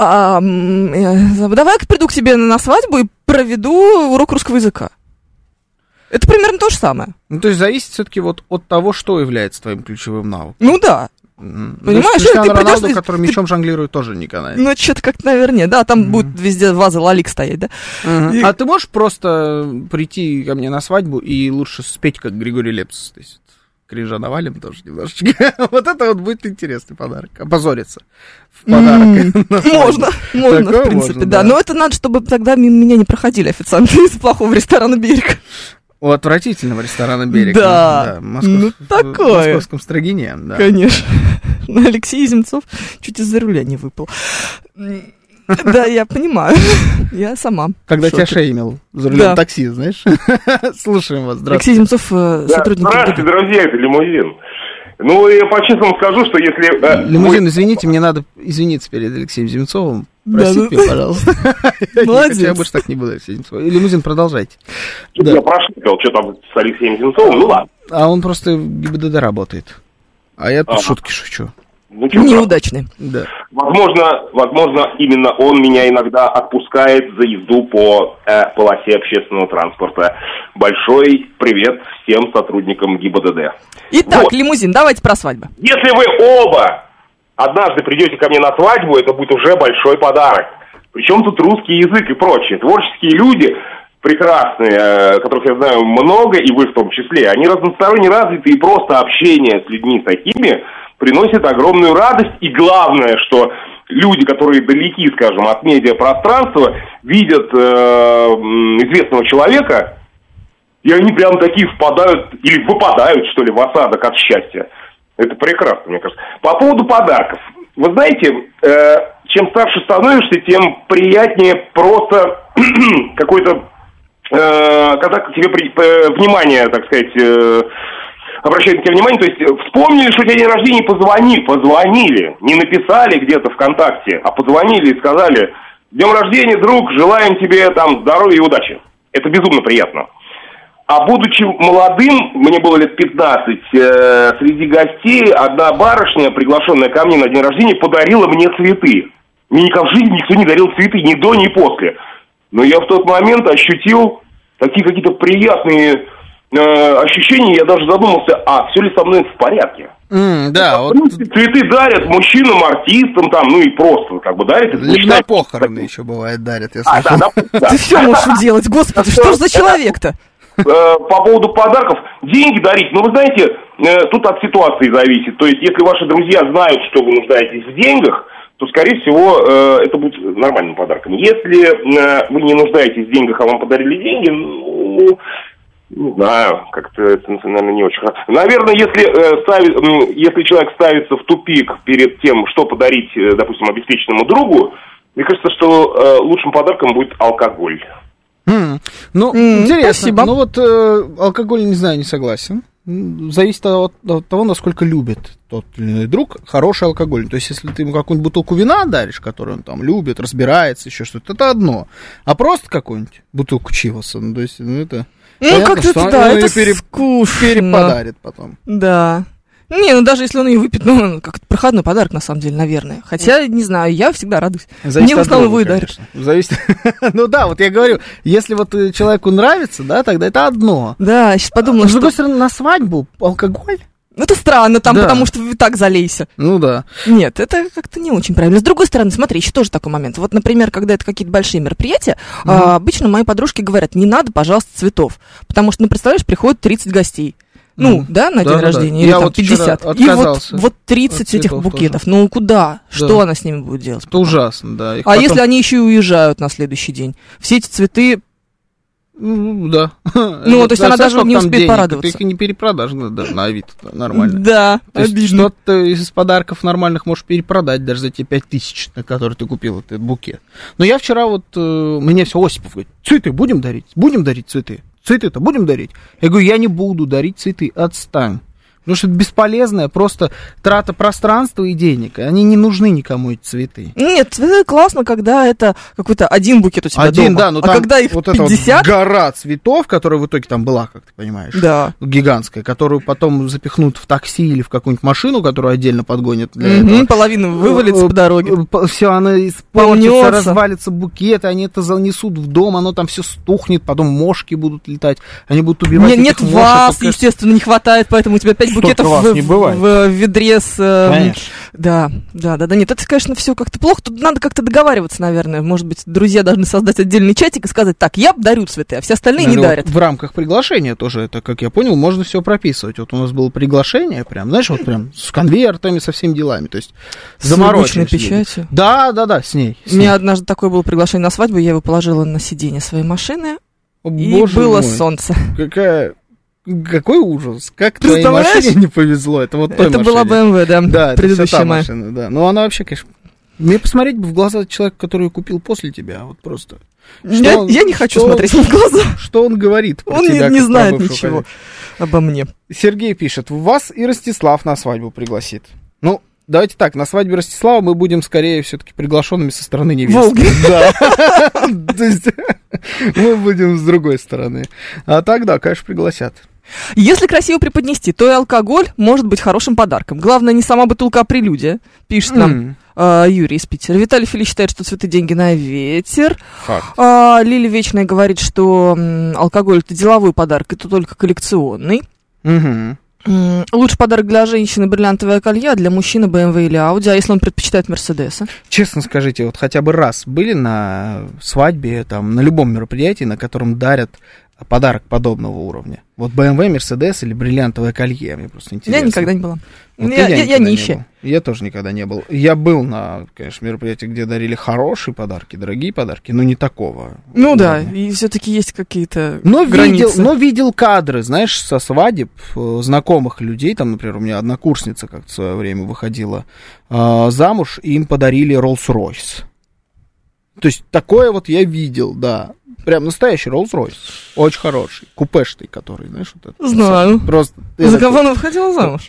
Давай-ка приду к тебе на свадьбу и проведу урок русского языка. Это примерно то же самое. Ну, то есть зависит все-таки вот от того, что является твоим ключевым навыком. Ну да. Понимаешь, что ты Роналду, который мячом жонглирует, тоже не канает. Ну, что-то как-то, наверное, да, там будет везде ваза Лалик стоять, да? А ты можешь просто прийти ко мне на свадьбу и лучше спеть, как Григорий Лепс? То есть кринжа навалим тоже немножечко. Вот это вот будет интересный подарок. Опозориться в подарок. Можно, в принципе, да. Но это надо, чтобы тогда мимо меня не проходили официанты из плохого ресторана «Берег». У отвратительного ресторана «Берег». Да, ну такое. В московском Строгине, да. Конечно. Алексей Земцов чуть из-за руля не выпал. Да, я понимаю. Я сама. Когда тебя шеймил за рулем такси, знаешь? Слушаем вас. Алексей Земцов, сотрудник. Здравствуйте, друзья, это «Лимузин». Ну, я по-честному скажу, что если... Лимузин, извините, мне надо извиниться перед Алексеем Земцовым. Простите меня, пожалуйста. Молодец. Я больше так не буду, Алексей Земцов. Лимузин, продолжайте. Я прошутил, что там с Алексеем Земцовым, ну ладно. А он просто в ГИБДД работает. А я тут шутки шучу. Ну, неудачные. Да. Возможно, именно он меня иногда отпускает за езду по полосе общественного транспорта. Большой привет всем сотрудникам ГИБДД. Итак, вот. Лимузин, давайте про свадьбу. Если вы оба однажды придете ко мне на свадьбу, это будет уже большой подарок. Причем тут русский язык и прочее. Творческие люди прекрасные, которых я знаю много, и вы в том числе, они разносторонне развиты, и просто общение с людьми такими приносит огромную радость. И главное, что люди, которые далеки, скажем, от медиапространства, видят известного человека, и они прям такие впадают, или выпадают, что ли, в осадок от счастья. Это прекрасно, мне кажется. По поводу подарков. Вы знаете, чем старше становишься, тем приятнее просто какой-то, когда к тебе внимание, так сказать, обращают на тебя внимание, то есть вспомнили, что у тебя день рождения, позвонили, не написали где-то ВКонтакте, а позвонили и сказали: днем рождения, друг, желаем тебе там здоровья и удачи. Это безумно приятно. А будучи молодым, мне было лет 15, среди гостей одна барышня, приглашенная ко мне на день рождения, подарила мне цветы. Мне никогда в жизни никто не дарил цветы, ни до, ни после. Но я в тот момент ощутил такие какие-то приятные ощущения. Я даже задумался, а все ли со мной в порядке? Да, в принципе, цветы дарят мужчинам, артистам, там, ну и просто как бы дарят. Либо на похороны еще бывает дарят, я слышал. Ты все можешь делать, господи, что ж за человек-то? По поводу подарков, деньги дарить, ну, вы знаете, тут от ситуации зависит. То есть, если ваши друзья знают, что вы нуждаетесь в деньгах, то, скорее всего, это будет нормальным подарком. Если вы не нуждаетесь в деньгах, а вам подарили деньги, ну, не знаю, как-то это, наверное, не очень хорошо. Наверное, если человек ставится в тупик перед тем, что подарить, допустим, обеспеченному другу, мне кажется, что лучшим подарком будет алкоголь. Ну, интересно. Спасибо. Ну, вот алкоголь, не знаю, не согласен. Зависит от того, насколько любит тот или иной друг хороший алкоголь. То есть, если ты ему какую-нибудь бутылку вина даришь, которую он там любит, разбирается, еще что-то, это одно. А просто какую-нибудь бутылку чиваса, ну, то есть, ну, это... Ну, как-то да, это скучно. Переподарит потом. Да. Не, ну даже если он ее выпьет, ну, как проходной подарок, на самом деле, наверное. Хотя, не знаю, я всегда радуюсь. Зависит мне в основном его и дарят. Зависит. Ну да, вот я говорю, если вот человеку нравится, да, тогда это одно. Да, я сейчас подумала, что... С другой стороны, на свадьбу алкоголь? Ну, это странно там, да. Потому что вы так залейся. Ну да. Нет, это как-то не очень правильно. С другой стороны, смотри, еще тоже такой момент. Вот, например, когда это какие-то большие мероприятия, обычно мои подружки говорят, не надо, пожалуйста, цветов. Потому что, ну, представляешь, приходит 30 гостей. Ну, да, на день рождения, или я там вот 50. И вот 30 этих букетов. Тоже. Ну, куда? Что она с ними будет делать? Это ужасно, да. Потом... если они еще и уезжают на следующий день? Все эти цветы... Да. Ну, то есть она даже не успеет порадоваться. Ты их не перепродашь даже на Авито, нормально. Да, обидно. Что-то из подарков нормальных можешь перепродать даже за те 5000, на которые ты купил этот букет. Но я вчера вот, мне все Осипов говорит, цветы будем дарить? Будем дарить цветы? Цветы-то будем дарить? Я говорю, я не буду дарить цветы, отстань. Потому что это бесполезная просто трата пространства и денег. Они не нужны никому, эти цветы. Нет, цветы классно, когда это какой-то один букет у тебя дома. Да, но а когда их вот 50... вот гора цветов, которая в итоге там была, как ты понимаешь, да. Гигантская, которую потом запихнут в такси или в какую-нибудь машину, которую отдельно подгонят для этого. Половину вывалится по дороге. Все, она испортится, развалится букет, они это занесут в дом, оно там все стухнет, потом мошки будут летать, они будут убивать этих Нет, мошек. вас, естественно, не хватает, поэтому у тебя 5 букетов в ведре с... Да, нет, это, конечно, все как-то плохо. Тут надо как-то договариваться, наверное. Может быть, друзья должны создать отдельный чатик и сказать, так, я дарю цветы, а все остальные не дарят. В рамках приглашения тоже, это, как я понял, можно все прописывать. Вот у нас было приглашение прям, знаешь, вот прям с конвертами, со всеми делами. То есть замороченной печатью? Да, с ней. У меня однажды такое было приглашение на свадьбу, я его положила на сиденье своей машины, и Боже было мой. Солнце. Какой ужас, как твоей машине не повезло. Это вот той это машине. была BMW, да, да, предыдущая моя. Машина, да. Но она вообще, конечно... Мне посмотреть бы в глаза человека, который купил после тебя, вот просто. Я не хочу смотреть в глаза. Что он говорит про он тебя? Он не знает ничего обо мне. Сергей пишет, вас и Ростислав на свадьбу пригласит. Ну, давайте так, на свадьбе Ростислава мы будем скорее все-таки приглашенными со стороны невесты. Волги. Да. То есть мы будем с другой стороны. А так, да, конечно, пригласят. Если красиво преподнести, то и алкоголь может быть хорошим подарком. Главное, не сама бутылка, а прелюдия, пишет нам Юрий из Питера. Виталий Фили считает, что цветы, деньги на ветер. Лили Вечная говорит, что алкоголь — это деловой подарок, это только коллекционный. Лучший подарок для женщины — бриллиантовое колье, а для мужчины — BMW или Audi, а если он предпочитает Мерседеса? Честно скажите, вот хотя бы раз были на свадьбе, там, на любом мероприятии, на котором дарят подарок подобного уровня? Вот BMW, Mercedes или бриллиантовое колье, мне просто интересно. Я никогда не была. Вот я нищая. Я тоже никогда не был. Я был на, конечно, мероприятии, где дарили хорошие подарки, дорогие подарки, но не такого. Ну да, и все-таки есть какие-то границы. Но видел кадры, знаешь, со свадеб знакомых людей, там, например, у меня однокурсница как-то в свое время выходила замуж, и им подарили Rolls-Royce. То есть такое вот я видел, да. Прям настоящий Rolls-Royce. Очень хороший. Купешный, который, знаешь, вот это. Знаю. Просто. За кого она выходила замуж?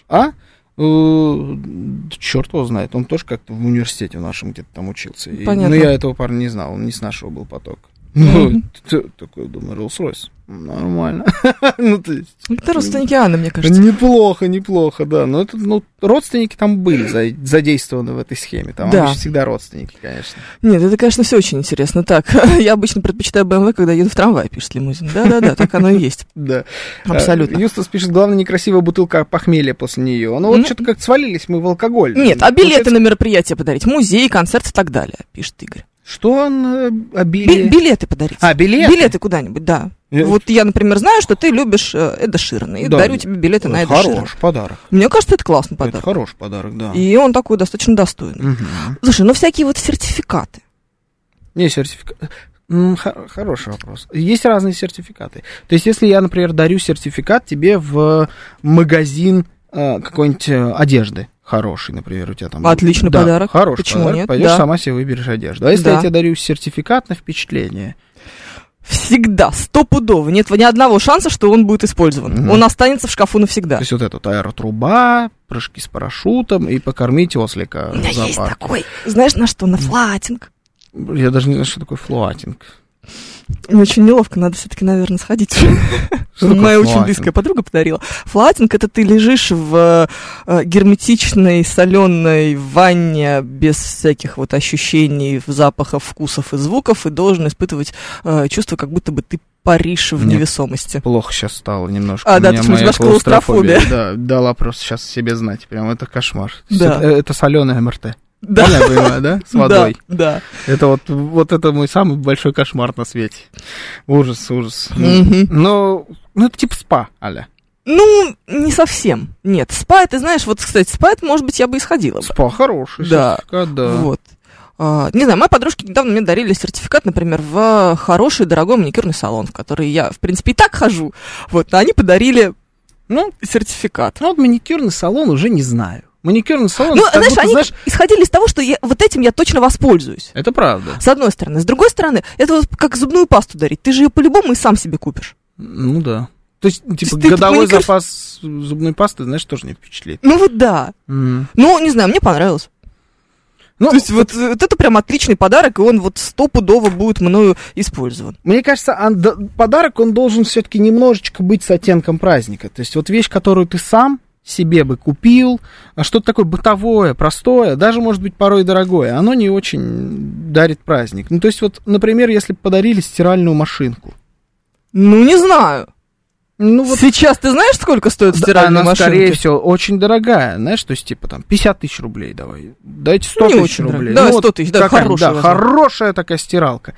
Черт его знает. Он тоже как-то в университете в нашем где-то там учился. Понятно. Но я этого парня не знал. Он не с нашего был потока. Ну, такой, думаю, Rolls-Royce. Нормально. Ну, то есть... Это родственники Анны, мне кажется. Неплохо, да. Но это, родственники там были задействованы в этой схеме. Там да. Всегда родственники, конечно. Нет, это, конечно, все очень интересно. Так, я обычно предпочитаю BMW, когда еду в трамвай, пишет Лимузин. Да-да-да, так оно и есть. Да. Абсолютно. Юстас пишет, главное, некрасивая бутылка похмелья после нее. Ну, вот что-то как-то свалились мы в алкоголь. Нет, а билеты на мероприятие подарить, музей, концерт и так далее, пишет Игорь. Что он обилие? Билеты подарить. Билеты? Билеты куда-нибудь, да. Вот я, например, знаю, что ты любишь Эда Ширана, и дарю тебе билеты на Эда Ширана. Хороший подарок. Мне кажется, это классный подарок. Это хороший подарок, да. И он такой достаточно достойный. Слушай, всякие вот сертификаты. Не, сертификаты. Хороший вопрос. Есть разные сертификаты. То есть, если я, например, дарю сертификат тебе в магазин какой-нибудь одежды, хороший, например, у тебя там... Отличный подарок. Хороший Почему подарок. нет? Пойдешь, сама себе выберешь одежду. А если я тебе дарю сертификат на впечатление? Всегда, стопудово. Нет ни одного шанса, что он будет использован. Он останется в шкафу навсегда. То есть вот эта аэротруба, прыжки с парашютом и покормить ослика в зоопарке. Есть такой. Знаешь, на что? На флатинг. Я даже не знаю, что такое флуатинг. Мне очень неловко, надо все-таки, наверное, сходить. Моя очень близкая подруга подарила. Флатинг — это ты лежишь в герметичной соленой ванне без всяких вот ощущений, запахов, вкусов и звуков, и должен испытывать чувство, как будто бы ты паришь в невесомости. Плохо сейчас стало немножко. Да, у тебя клаустрофобия. Да, дала просто сейчас себе знать. Прям это кошмар. Да. Это соленая МРТ. Да. Я понимаю, да? С водой. Да. Это вот это мой самый большой кошмар на свете. Ужас. Но, это типа спа, аля. Не совсем. Нет, спа, ты знаешь, вот, кстати, спа, это, может быть, я бы и сходила. Спа хороший сертификат, да. Вот. Не знаю, мои подружки недавно мне дарили сертификат, например, в хороший, дорогой маникюрный салон, в который я, в принципе, и так хожу. Вот, а они подарили, сертификат. Вот маникюрный салон уже не знаю. Маникюрный салон... они исходили из того, что вот этим я точно воспользуюсь. Это правда. С одной стороны. С другой стороны, это вот как зубную пасту дарить. Ты же ее по-любому и сам себе купишь. Ну да. То есть, годовой запас зубной пасты, знаешь, тоже не впечатлит. Да. Не знаю, мне понравилось. То есть вот это прям отличный подарок, и он вот стопудово будет мною использован. Мне кажется, подарок, он должен все-таки немножечко быть с оттенком праздника. То есть вот вещь, которую ты сам себе бы купил, а что-то такое бытовое, простое, даже, может быть, порой дорогое, оно не очень дарит праздник. То есть вот, например, если бы подарили стиральную машинку. Не знаю. Сейчас ты знаешь, сколько стоит стиральная машинка? Она, скорее всего, очень дорогая, знаешь, то есть, типа, там, 50 тысяч рублей давай, дайте 100 тысяч рублей. Давай 100 тысяч, да, хорошая. Да, хорошая такая стиралка.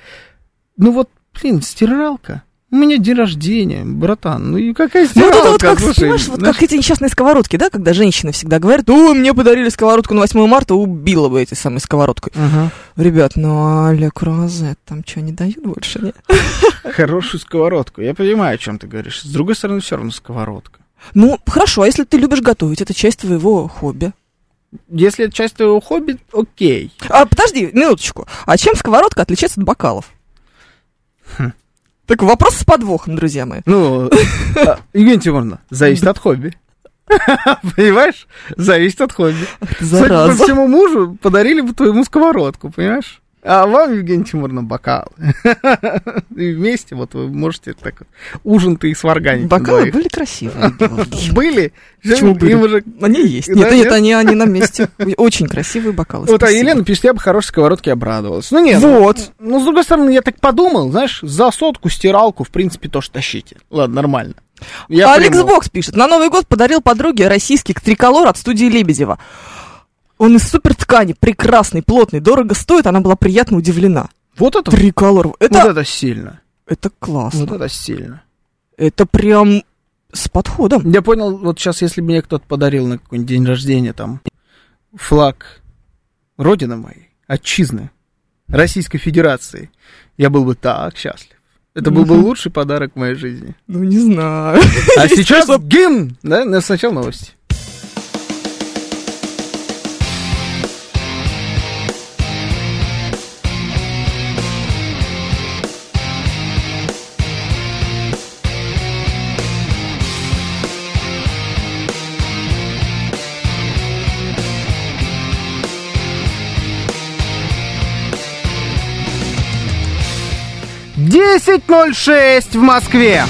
Стиралка. У меня день рождения, братан. И какая стиралка? Понимаешь, как эти несчастные сковородки, да, когда женщины всегда говорят: мне подарили сковородку на 8 марта, убила бы этой самой сковородкой. Ребят, Аля Круазет, там что, не дают больше, нет? Хорошую сковородку, я понимаю, о чем ты говоришь. С другой стороны, все равно сковородка. Хорошо, а если ты любишь готовить, это часть твоего хобби? Если это часть твоего хобби, окей. Подожди, минуточку. А чем сковородка отличается от бокалов? Так, вопрос с подвохом, друзья мои. Евгения Тимуровна, зависит от хобби. Понимаешь? Зависит от хобби. Зараза. По всему мужу подарили бы твоему сковородку, понимаешь? А вам, Евгения Тимуровна, бокалы. И вместе вот вы можете так вот ужин-то и сварганить. Бокалы были красивые. Были? Почему были? Они есть. Нет, они на месте. Очень красивые бокалы. Вот, а Елена пишет, я бы хорошей сковородке обрадовалась. Нет. Вот. С другой стороны, я так подумал, знаешь, за 100 стиралку, в принципе, тоже тащите. Ладно, нормально. Алекс Бокс пишет, на Новый год подарил подруге российский триколор от студии Лебедева. Он из супер ткани, прекрасный, плотный, дорого стоит, она была приятно удивлена. Вот это триколор. Вот это сильно. Это классно. Вот это сильно. Это прям с подходом. Я понял, вот сейчас, если бы мне кто-то подарил на какой-нибудь день рождения там флаг Родины моей, отчизны, Российской Федерации, я был бы так счастлив. Это был бы лучший подарок в моей жизни. Не знаю. А сейчас гимн, да? Сначала новости. 10:06 в Москве.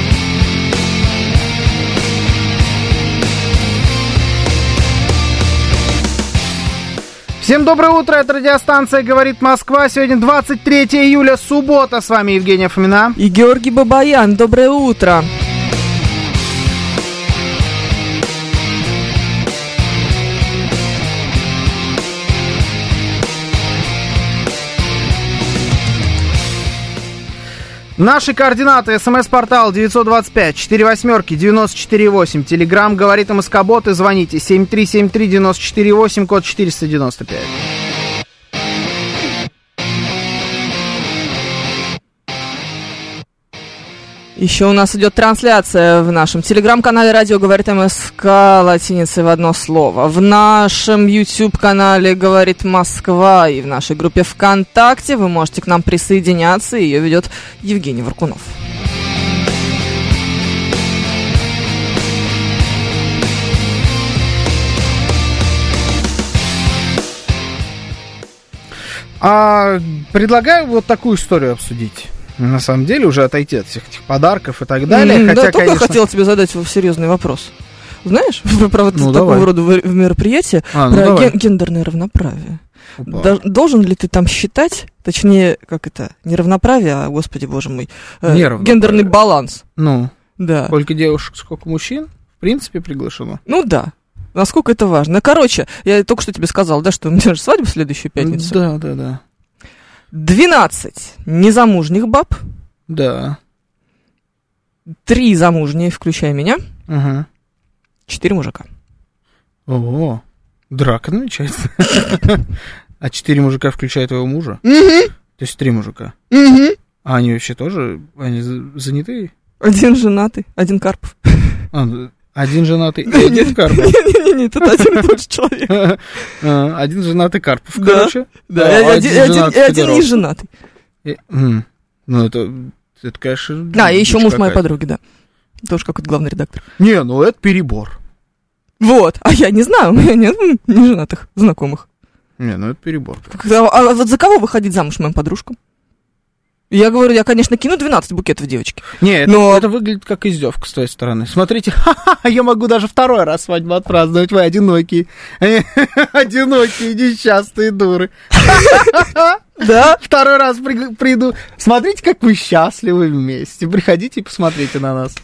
Всем доброе утро, это радиостанция «Говорит Москва». Сегодня 23 июля, суббота. С вами Евгения Фомина. И Георгий Бабаян. Доброе утро. Наши координаты. СМС-портал 925-48-94-8. Телеграмм «Говорит МСК-бот» и звоните 7373-94-8, код 495. Еще у нас идет трансляция в нашем телеграм-канале «Радио говорит МСК» латиницей в одно слово. В нашем YouTube-канале «Говорит Москва» и в нашей группе ВКонтакте вы можете к нам присоединяться. Ее ведет Евгений Варкунов. Предлагаю вот такую историю обсудить. На самом деле, уже отойти от всех этих подарков и так далее. Хотя, да, только конечно... хотела тебе задать серьезный вопрос. Знаешь, про вот такого рода мероприятие, про гендерное равноправие. Должен ли ты там считать, точнее, как это, не равноправие, а, господи, боже мой, гендерный баланс? Ну, да. Сколько девушек, сколько мужчин, в принципе, приглашено. Ну да. Насколько это важно. Короче, я только что тебе сказал, да, что у меня же свадьба в следующую пятницу. Да. 12 незамужних баб. Да. 3 замужние, включая меня. Угу. 4 мужика. Ого, драка намечается. А 4 мужика, включая твоего мужа? То есть 3 мужика? А они вообще тоже, они занятые? 1 женатый, 1 Карпов. Один женатый и 1 Карпов. Не, тут 1 больше человек. 1 женатый Карпов, короче. Да, и 1 не женатый. Ну, это, конечно... Да, и еще муж моей подруги, да. Тоже какой-то главный редактор. Не, ну это перебор. Вот, а я не знаю, у меня нет неженатых знакомых. Не, ну это перебор. А вот за кого выходить замуж моим подружкам? Я говорю, я, конечно, кину 12 букетов девочки. Не, но... это выглядит как издевка с твоей стороны. Смотрите, я могу даже 2-й раз свадьбу отпраздновать, вы одинокие. Одинокие, несчастные дуры. Да? 2-й раз приду. Смотрите, как вы счастливы вместе. Приходите и посмотрите на нас.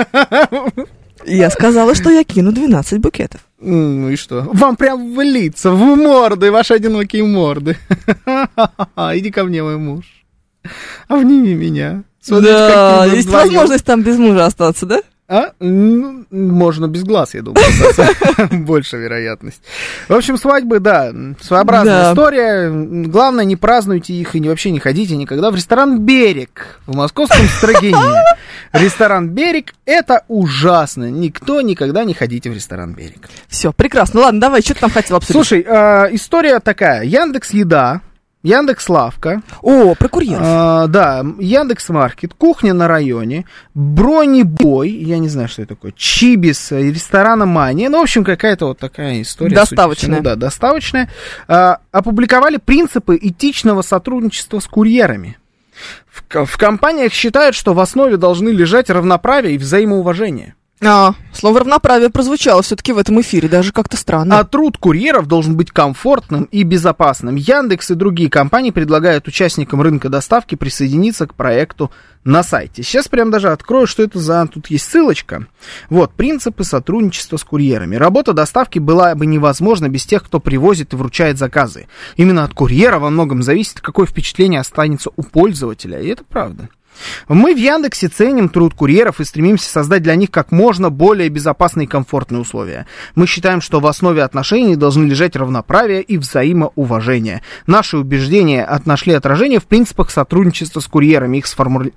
Я сказала, что я кину 12 букетов. Ну и что? Вам прям в лица, в морды, ваши одинокие морды. Иди ко мне, мой муж. Обними меня. Смотрите, да, есть возможность там без мужа остаться, да? Ну, можно без глаз, я думаю, больше вероятность. В общем, свадьбы, да, своеобразная история. Главное, не празднуйте их и вообще не ходите никогда в ресторан «Берег» в московском Строгине. Ресторан «Берег» — это ужасно. Никто никогда не ходите в ресторан «Берег». Все, прекрасно. Ладно, давай, что ты там хотел обсудить? Слушай, история такая. Яндекс.Еда, Яндекс.Лавка. О, про курьеров. Да, Яндекс.Маркет, кухня на районе, Бронебой, я не знаю, что это такое, Чибис, ресторана Мания. Ну, в общем, какая-то вот такая история. Доставочная. Да, доставочная. Опубликовали принципы этичного сотрудничества с курьерами. В компаниях считают, что в основе должны лежать равноправие и взаимоуважение. Слово «равноправие» прозвучало все-таки в этом эфире, даже как-то странно. А труд курьеров должен быть комфортным и безопасным. Яндекс и другие компании предлагают участникам рынка доставки присоединиться к проекту на сайте. Сейчас прям даже открою, что это за... Тут есть ссылочка. Вот, принципы сотрудничества с курьерами. Работа доставки была бы невозможна без тех, кто привозит и вручает заказы. Именно от курьера во многом зависит, какое впечатление останется у пользователя. И это правда. Мы в Яндексе ценим труд курьеров и стремимся создать для них как можно более безопасные и комфортные условия. Мы считаем, что в основе отношений должны лежать равноправие и взаимоуважение. Наши убеждения нашли отражение в принципах сотрудничества с курьерами. Их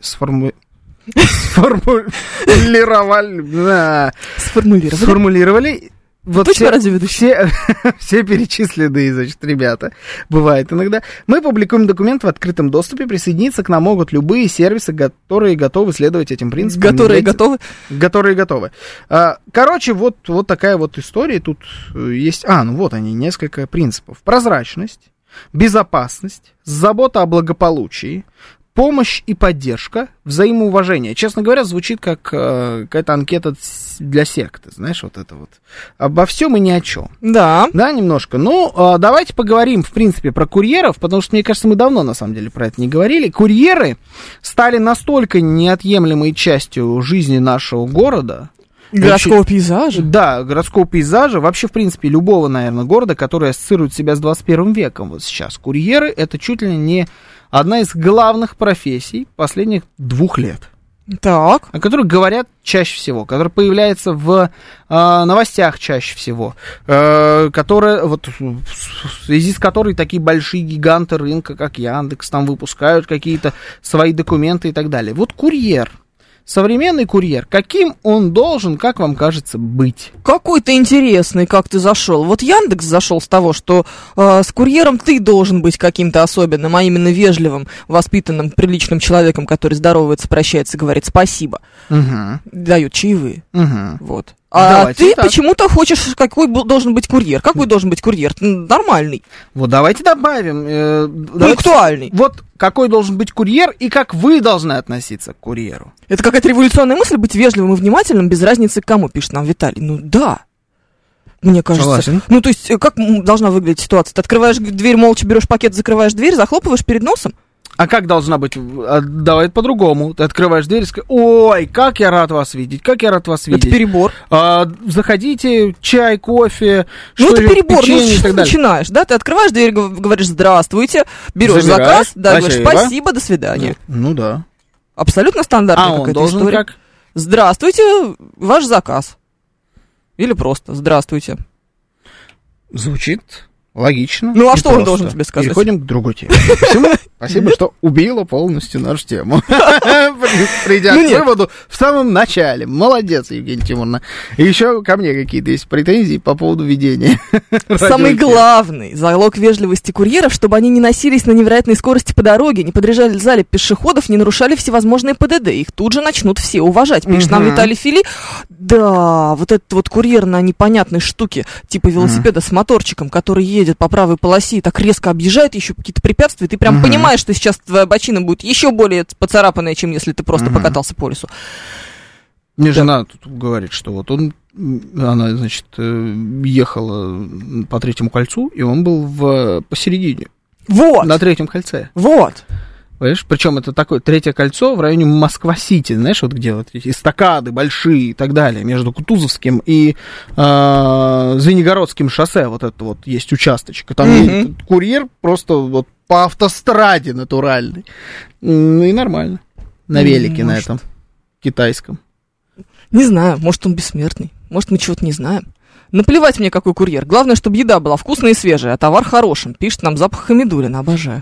сформулировали. Вот все перечисленные, значит, ребята, бывает иногда. Мы публикуем документ в открытом доступе, присоединиться к нам могут любые сервисы, которые готовы следовать этим принципам. Которые готовы? Которые готовы. Короче, вот такая вот история. Тут есть, ну вот они, несколько принципов. Прозрачность, безопасность, забота о благополучии, помощь и поддержка, взаимоуважение. Честно говоря, звучит как какая-то анкета для секты, знаешь, вот это вот. Обо всем и ни о чем. Да. Да, немножко. Ну, давайте поговорим, в принципе, про курьеров, потому что, мне кажется, мы давно, на самом деле, про это не говорили. Курьеры стали настолько неотъемлемой частью жизни нашего города. Городского пейзажа? Да, городского пейзажа. Вообще, в принципе, любого, наверное, города, который ассоциирует себя с 21 веком вот сейчас. Курьеры — это чуть ли не одна из главных профессий последних 2 лет. Так. О которых говорят чаще всего, которая появляется в новостях чаще всего, которая, вот, в связи с которой такие большие гиганты рынка, как Яндекс, там выпускают какие-то свои документы и так далее. Вот курьер. Современный курьер, каким он должен, как вам кажется, быть? Какой-то интересный, как ты зашел. Вот Яндекс зашел с того, что с курьером ты должен быть каким-то особенным, а именно вежливым, воспитанным, приличным человеком, который здоровается, прощается, говорит спасибо. Угу. Дает чаевые. Угу. Вот. А Давайте ты так. почему-то хочешь, какой должен быть курьер? Какой должен быть курьер? Нормальный. Вот давайте добавим. Пунктуальный. Вот какой должен быть курьер и как вы должны относиться к курьеру. Это какая-то революционная мысль, быть вежливым и внимательным, без разницы к кому, пишет нам Виталий. Ну да. Мне кажется. Согласен. Ну, то есть, как должна выглядеть ситуация? Ты открываешь дверь, молча берешь пакет, закрываешь дверь, захлопываешь перед носом? А как должна быть? Давай по-другому. Ты открываешь дверь и скажешь: ой, как я рад вас видеть, как я рад вас видеть. Это перебор. Заходите, чай, кофе, ну, это перебор, печенье и что так ты далее. начинаешь, да? Ты открываешь дверь, говоришь здравствуйте, берешь Забираешь, заказ, да, говоришь спасибо. спасибо, до свидания. Ну да. Абсолютно стандартная А он какая-то должен история. как? Здравствуйте, ваш заказ. Или просто здравствуйте. Звучит логично. Ну, а и что он просто. должен тебе сказать? Переходим к другой теме. Спасибо, что убила полностью нашу тему. Придя к выводу в самом начале. Молодец, Евгения Тимуровна. И еще ко мне какие-то есть претензии по поводу ведения. Самый главный залог вежливости курьеров, чтобы они не носились на невероятной скорости по дороге, не подрезали пешеходов, не нарушали всевозможные ПДД. Их тут же начнут все уважать. Пишет нам Виталий Фили. Да, вот этот вот курьер на непонятной штуке, типа велосипеда с моторчиком, который едет по правой полосе и так резко объезжает, еще какие-то препятствия, ты прям понимаешь, что сейчас твоя бочина будет еще более поцарапанная, чем если ты просто покатался по лесу. Мне жена тут говорит, что вот она, значит, ехала по 3-му кольцу, и он был посередине. Вот. На 3-м кольце. Вот. Понимаешь, причем это такое 3-е кольцо в районе Москва-Сити, знаешь, вот где вот эти эстакады большие и так далее, между Кутузовским и Звенигородским шоссе, вот это вот есть участочек, и там едет курьер просто вот по автостраде натуральный, ну и нормально, на велике на этом китайском. Не знаю, может, он бессмертный, может, мы чего-то не знаем. Наплевать мне, какой курьер, главное, чтобы еда была вкусная и свежая, а товар хорошим, пишет нам Запах Хамидуллина, обожаю.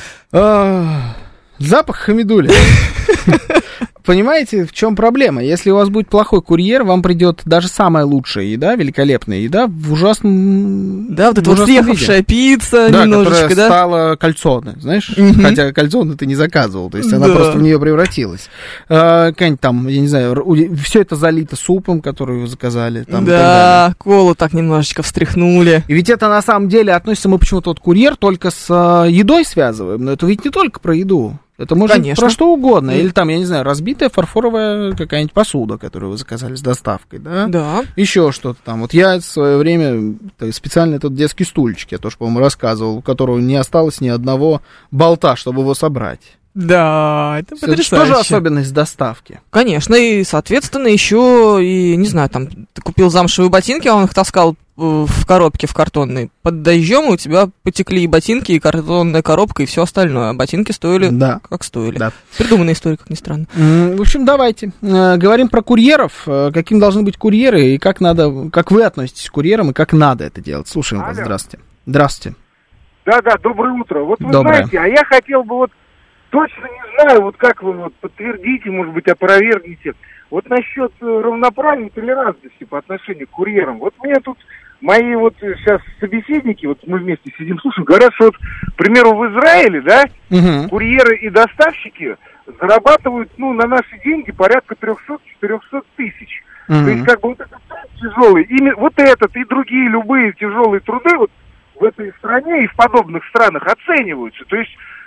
Запах хамидули. Понимаете, в чем проблема? Если у вас будет плохой курьер, вам придет даже самая лучшая еда, великолепная еда, в ужасном. Да, вот эта вот съехавшая пицца, да, немножечко, которая да? стала кальцоне, знаешь? Хотя кальцоне ты не заказывал, то есть она просто в нее превратилась. Какая-нибудь там, я не знаю, все это залито супом, который вы заказали. Там, да, колу так немножечко встряхнули. И ведь это на самом деле относится, мы почему-то вот курьер только с едой связываем, но это ведь не только про еду. Это может быть про что угодно. Или там, я не знаю, разбитая фарфоровая какая-нибудь посуда, которую вы заказали с доставкой, да? Да. Еще что-то там. Вот я в свое время специально этот детский стульчик, я тоже, по-моему, рассказывал, у которого не осталось ни одного болта, чтобы его собрать. Да, это потрясающе. Это же тоже особенность доставки. Конечно, и, соответственно, еще, и, не знаю, там, ты купил замшевые ботинки, а он их таскал в коробке, в картонной, под дождем, и у тебя потекли и ботинки, и картонная коробка, и все остальное. А ботинки стоили, как стоили. Да. Придуманная история, как ни странно. В общем, давайте говорим про курьеров, каким должны быть курьеры, и как вы относитесь к курьерам, и как надо это делать. Слушаем вас, здравствуйте. Здравствуйте. Да-да, доброе утро. Вот вы Доброе. знаете, а я хотел бы вот, точно не знаю, вот как вы вот подтвердите, может быть, опровергните, вот насчет равноправия и толерантности по отношению к курьерам. Вот мне тут мои вот сейчас собеседники, вот мы вместе сидим, слушаем, говорят, что вот, к примеру, в Израиле, да, курьеры и доставщики зарабатывают, ну, на наши деньги порядка 300-400 тысяч. То есть, как бы, вот это тяжелый, вот этот и другие любые тяжелые труды вот в этой стране и в подобных странах оцениваются. То есть,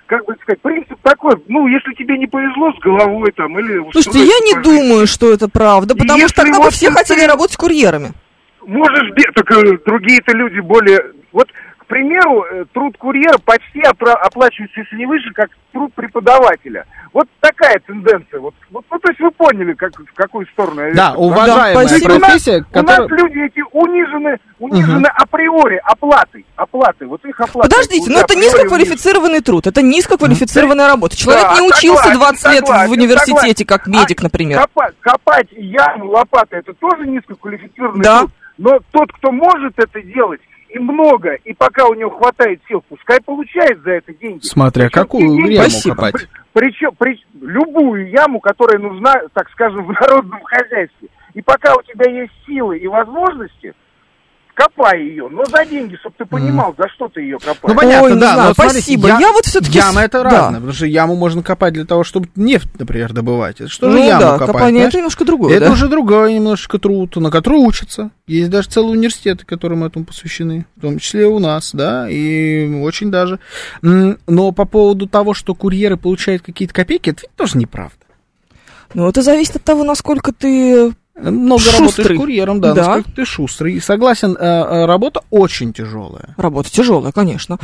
как бы сказать, принцип такой, ну, если тебе не повезло с головой там, или... Слушайте, я не думаю, что это правда, потому что тогда бы все хотели работать курьерами. Можешь, только другие-то люди более... Вот, к примеру, труд курьера почти оплачивается, если не выше, как труд преподавателя. Вот такая тенденция. Вот, то есть вы поняли, в какую сторону я веду. Да, уважаемая профессия, у нас люди эти унижены априори оплатой. Вот их оплата. Подождите, но это низкоквалифицированный труд, это низкоквалифицированная работа. Человек не учился 20 лет в университете, как медик, например. Копать яму лопатой, это тоже низкоквалифицированный труд. Но тот, кто может это делать, и много, и пока у него хватает сил, пускай получает за это деньги. Смотря какую яму копать. Причем любую яму, которая нужна, так скажем, в народном хозяйстве. И пока у тебя есть силы и возможности, копай ее, но за деньги, чтобы ты понимал, за что ты ее копаешь. Ну, понятно, да, но спасибо. Я вот все-таки... Яма это разное, потому что яму можно копать для того, чтобы нефть, например, добывать. Это что же яму копать? Копание это немножко другое, это уже другой немножко труд, на который учатся. Есть даже целые университеты, которым этому посвящены, в том числе у нас, да, и очень даже. Но по поводу того, что курьеры получают какие-то копейки, это тоже неправда. Ну, это зависит от того, насколько ты... Много работаешь курьером, да, насколько ты шустрый. И согласен, работа очень тяжелая. Работа тяжелая, конечно.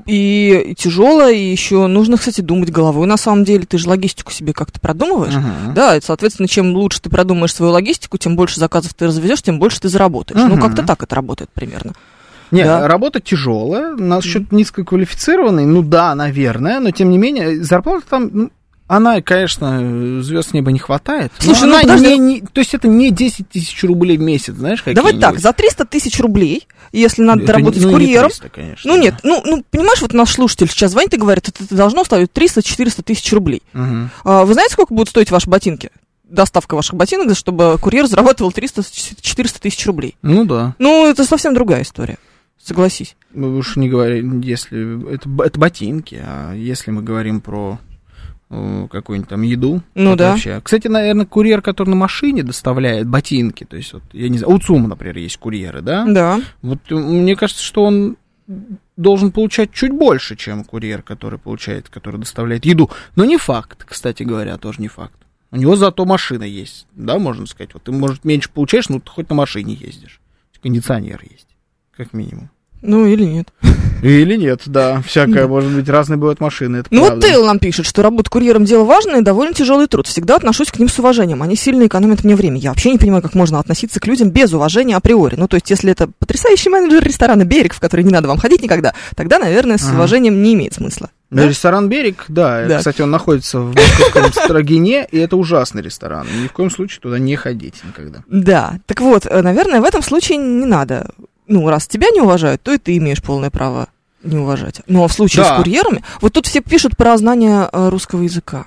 И тяжелая, и еще нужно, кстати, думать головой. На самом деле, ты же логистику себе как-то продумываешь. Да, и, соответственно, чем лучше ты продумаешь свою логистику, тем больше заказов ты развезешь, тем больше ты заработаешь. Ну, как-то так это работает примерно. Нет, работа тяжелая, насчет низкоквалифицированной, ну да, наверное, но тем не менее, зарплата там... Она, конечно, звезд с неба не хватает. Слушай, но она то есть это не 10 тысяч рублей в месяц, знаешь, какие-нибудь. Давай так, за 300 тысяч рублей, если надо работать курьером... Не 300, конечно, нет, понимаешь, вот наш слушатель сейчас звонит и говорит, это должно стоить 300-400 тысяч рублей. Вы знаете, сколько будут стоить ваши ботинки? Доставка ваших ботинок, чтобы курьер зарабатывал 300-400 тысяч рублей. Ну да. Ну, это совсем другая история. Согласись. Мы уж не говорим, если... Это ботинки, а если мы говорим про... какую-нибудь там еду. Ну да. Вообще. Кстати, наверное, курьер, который на машине доставляет ботинки, то есть, вот, я не знаю, у ЦУМа, например, есть курьеры, да? Да. Вот мне кажется, что он должен получать чуть больше, чем курьер, который доставляет еду. Но не факт, кстати говоря, тоже не факт. У него зато машина есть, да, можно сказать. Вот ты, может, меньше получаешь, но ты хоть на машине ездишь. Кондиционер есть, как минимум. Ну, или нет. Или нет, да. Всякое, может быть, разные бывают машины, это правда. Вот Тейл нам пишет, что работа курьером дело важное и довольно тяжелый труд. Всегда отношусь к ним с уважением. Они сильно экономят мне время. Я вообще не понимаю, как можно относиться к людям без уважения априори. Ну, то есть, если это потрясающий менеджер ресторана «Берег», в который не надо вам ходить никогда, тогда, наверное, с уважением не имеет смысла. Да? Ресторан «Берег», да. Кстати, он находится в московском Строгине, и это ужасный ресторан. Ни в коем случае туда не ходить никогда. Да. Так вот, наверное, в этом случае не надо... Ну, раз тебя не уважают, то и ты имеешь полное право не уважать. Ну, а в случае с курьерами... Вот тут все пишут про знание русского языка.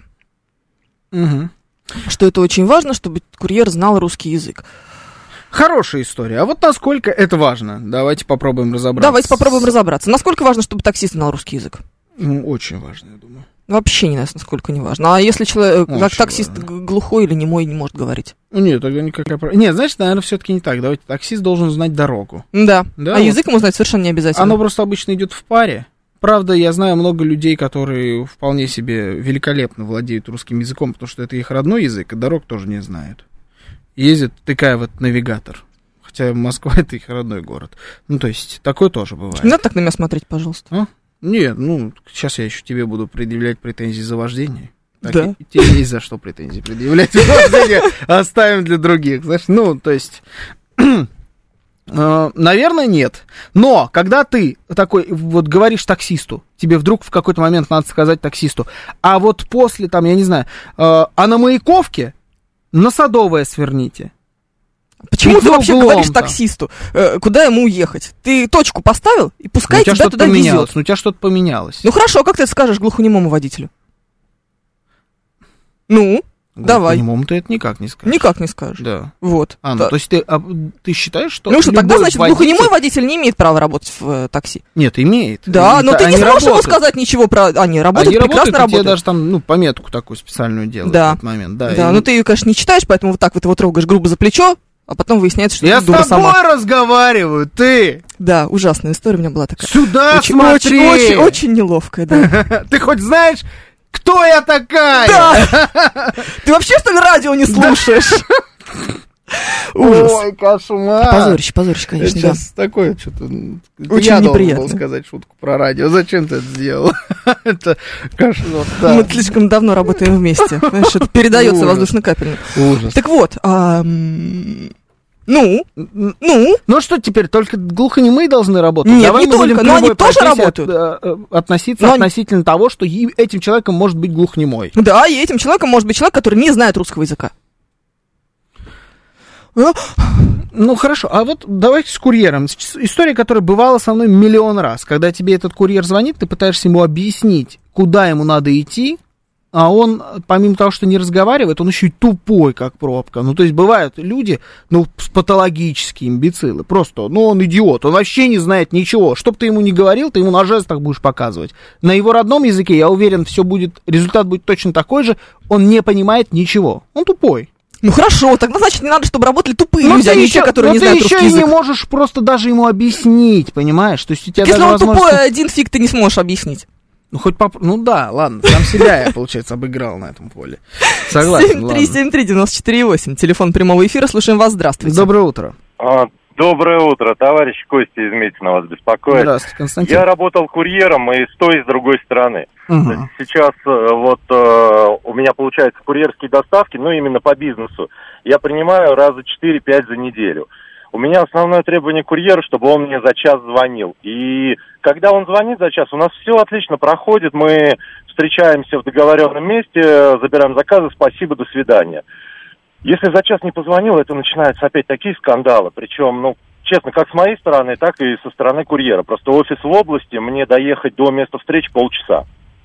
Что это очень важно, чтобы курьер знал русский язык. Хорошая история. А вот насколько это важно? Давайте попробуем разобраться. Насколько важно, чтобы таксист знал русский язык? Ну, очень важно, я думаю. Вообще не знаю, насколько не важно. А если человек, как таксист глухой или немой, не может говорить? Нет, тогда никакая проблема. Нет, значит, наверное, все-таки не так. Давайте, таксист должен знать дорогу. Да. А язык ему знать совершенно не обязательно. Оно просто обычно идет в паре. Правда, я знаю много людей, которые вполне себе великолепно владеют русским языком, потому что это их родной язык, и дорог тоже не знают. Ездят, тыкая в этот навигатор. Хотя Москва — это их родной город. Ну, то есть, такое тоже бывает. Не надо так на меня смотреть, пожалуйста. Нет, сейчас я еще тебе буду предъявлять претензии за вождение. Так, да. И тебе есть за что претензии предъявлять. Оставим для других. Знаешь, то есть, наверное, нет. Но, когда ты такой, вот говоришь таксисту, тебе вдруг в какой-то момент надо сказать таксисту, а вот после, там, я не знаю, а на Маяковке на Садовое сверните. Почему ты вообще говоришь таксисту, куда ему уехать? Ты точку поставил, и пускай тебя туда везет. У тебя что-то поменялось. Ну хорошо, как ты это скажешь глухонемому водителю? Ну, давай. Глухонемому ты это никак не скажешь. Никак не скажешь. Да. Вот. То есть ты считаешь, что... Ну что, тогда, значит, глухонемой водитель не имеет права работать в такси? Нет, имеет. Да, но ты не сможешь ему сказать ничего про... Они работают, прекрасно работают. Тебе даже там, пометку такую специальную делают в этот момент. Да, но ты ее, конечно, не читаешь, поэтому вот так вот его трогаешь грубо за плечо, а потом выясняется, что Я ты дура с тобой сама. разговариваю, ты! Да, смотря история у меня была такая. Сюда Очень, смотри! очень, очень неловкая, да. Ты хоть знаешь, кто я такая? Да! Ты вообще, что ли, радио не слушаешь? Ужас. Ой, кошмар. Позорище, конечно, да. Сейчас такое что-то... Очень я неприятно. должен был сказать шутку про радио. Зачем ты это сделал? Это кошмар. Мы слишком давно работаем вместе. Знаешь, это передается воздушно-капельно. Ужас. Так вот, ну, что теперь, только глухонемые должны работать? Нет, Давай не мы будем только, к но любой они тоже профессии работают. относиться относительно того, что этим человеком может быть глухонемой. Да, и этим человеком может быть человек, который не знает русского языка. Ну, хорошо, а вот давайте с курьером. История, которая бывала со мной миллион раз. Когда тебе этот курьер звонит, ты пытаешься ему объяснить, куда ему надо идти, а он, помимо того, что не разговаривает, он еще и тупой, как пробка. Ну, то есть бывают люди, патологические имбецилы. Просто, он идиот, он вообще не знает ничего. Что бы ты ему ни говорил, ты ему на жестах будешь показывать. На его родном языке, я уверен, результат будет точно такой же. Он не понимает ничего. Он тупой. Ну хорошо, тогда значит не надо, чтобы работали тупые люди, а не те, которые не знают русский язык. Ты еще и не можешь просто даже ему объяснить, понимаешь? То есть у тебя если даже он возможности... тупой, один фиг ты не сможешь объяснить. Да, ладно, сам себя я, получается, обыграл на этом поле. Согласен, 7373948, телефон прямого эфира, слушаем вас, здравствуйте. Доброе утро. Доброе утро, товарищ Костя из Митина вас беспокоит. Здравствуйте, Константин. Я работал курьером и с той, и с другой стороны. Угу. Сейчас у меня получаются курьерские доставки, именно по бизнесу. Я принимаю раза 4-5 за неделю. У меня основное требование курьера, чтобы он мне за час звонил. И когда он звонит за час, у нас все отлично проходит. Мы встречаемся в договоренном месте, забираем заказы, спасибо, до свидания. Если за час не позвонил, это начинаются опять такие скандалы. Причем, честно, как с моей стороны, так и со стороны курьера. Просто офис в области, мне доехать до места встречи полчаса.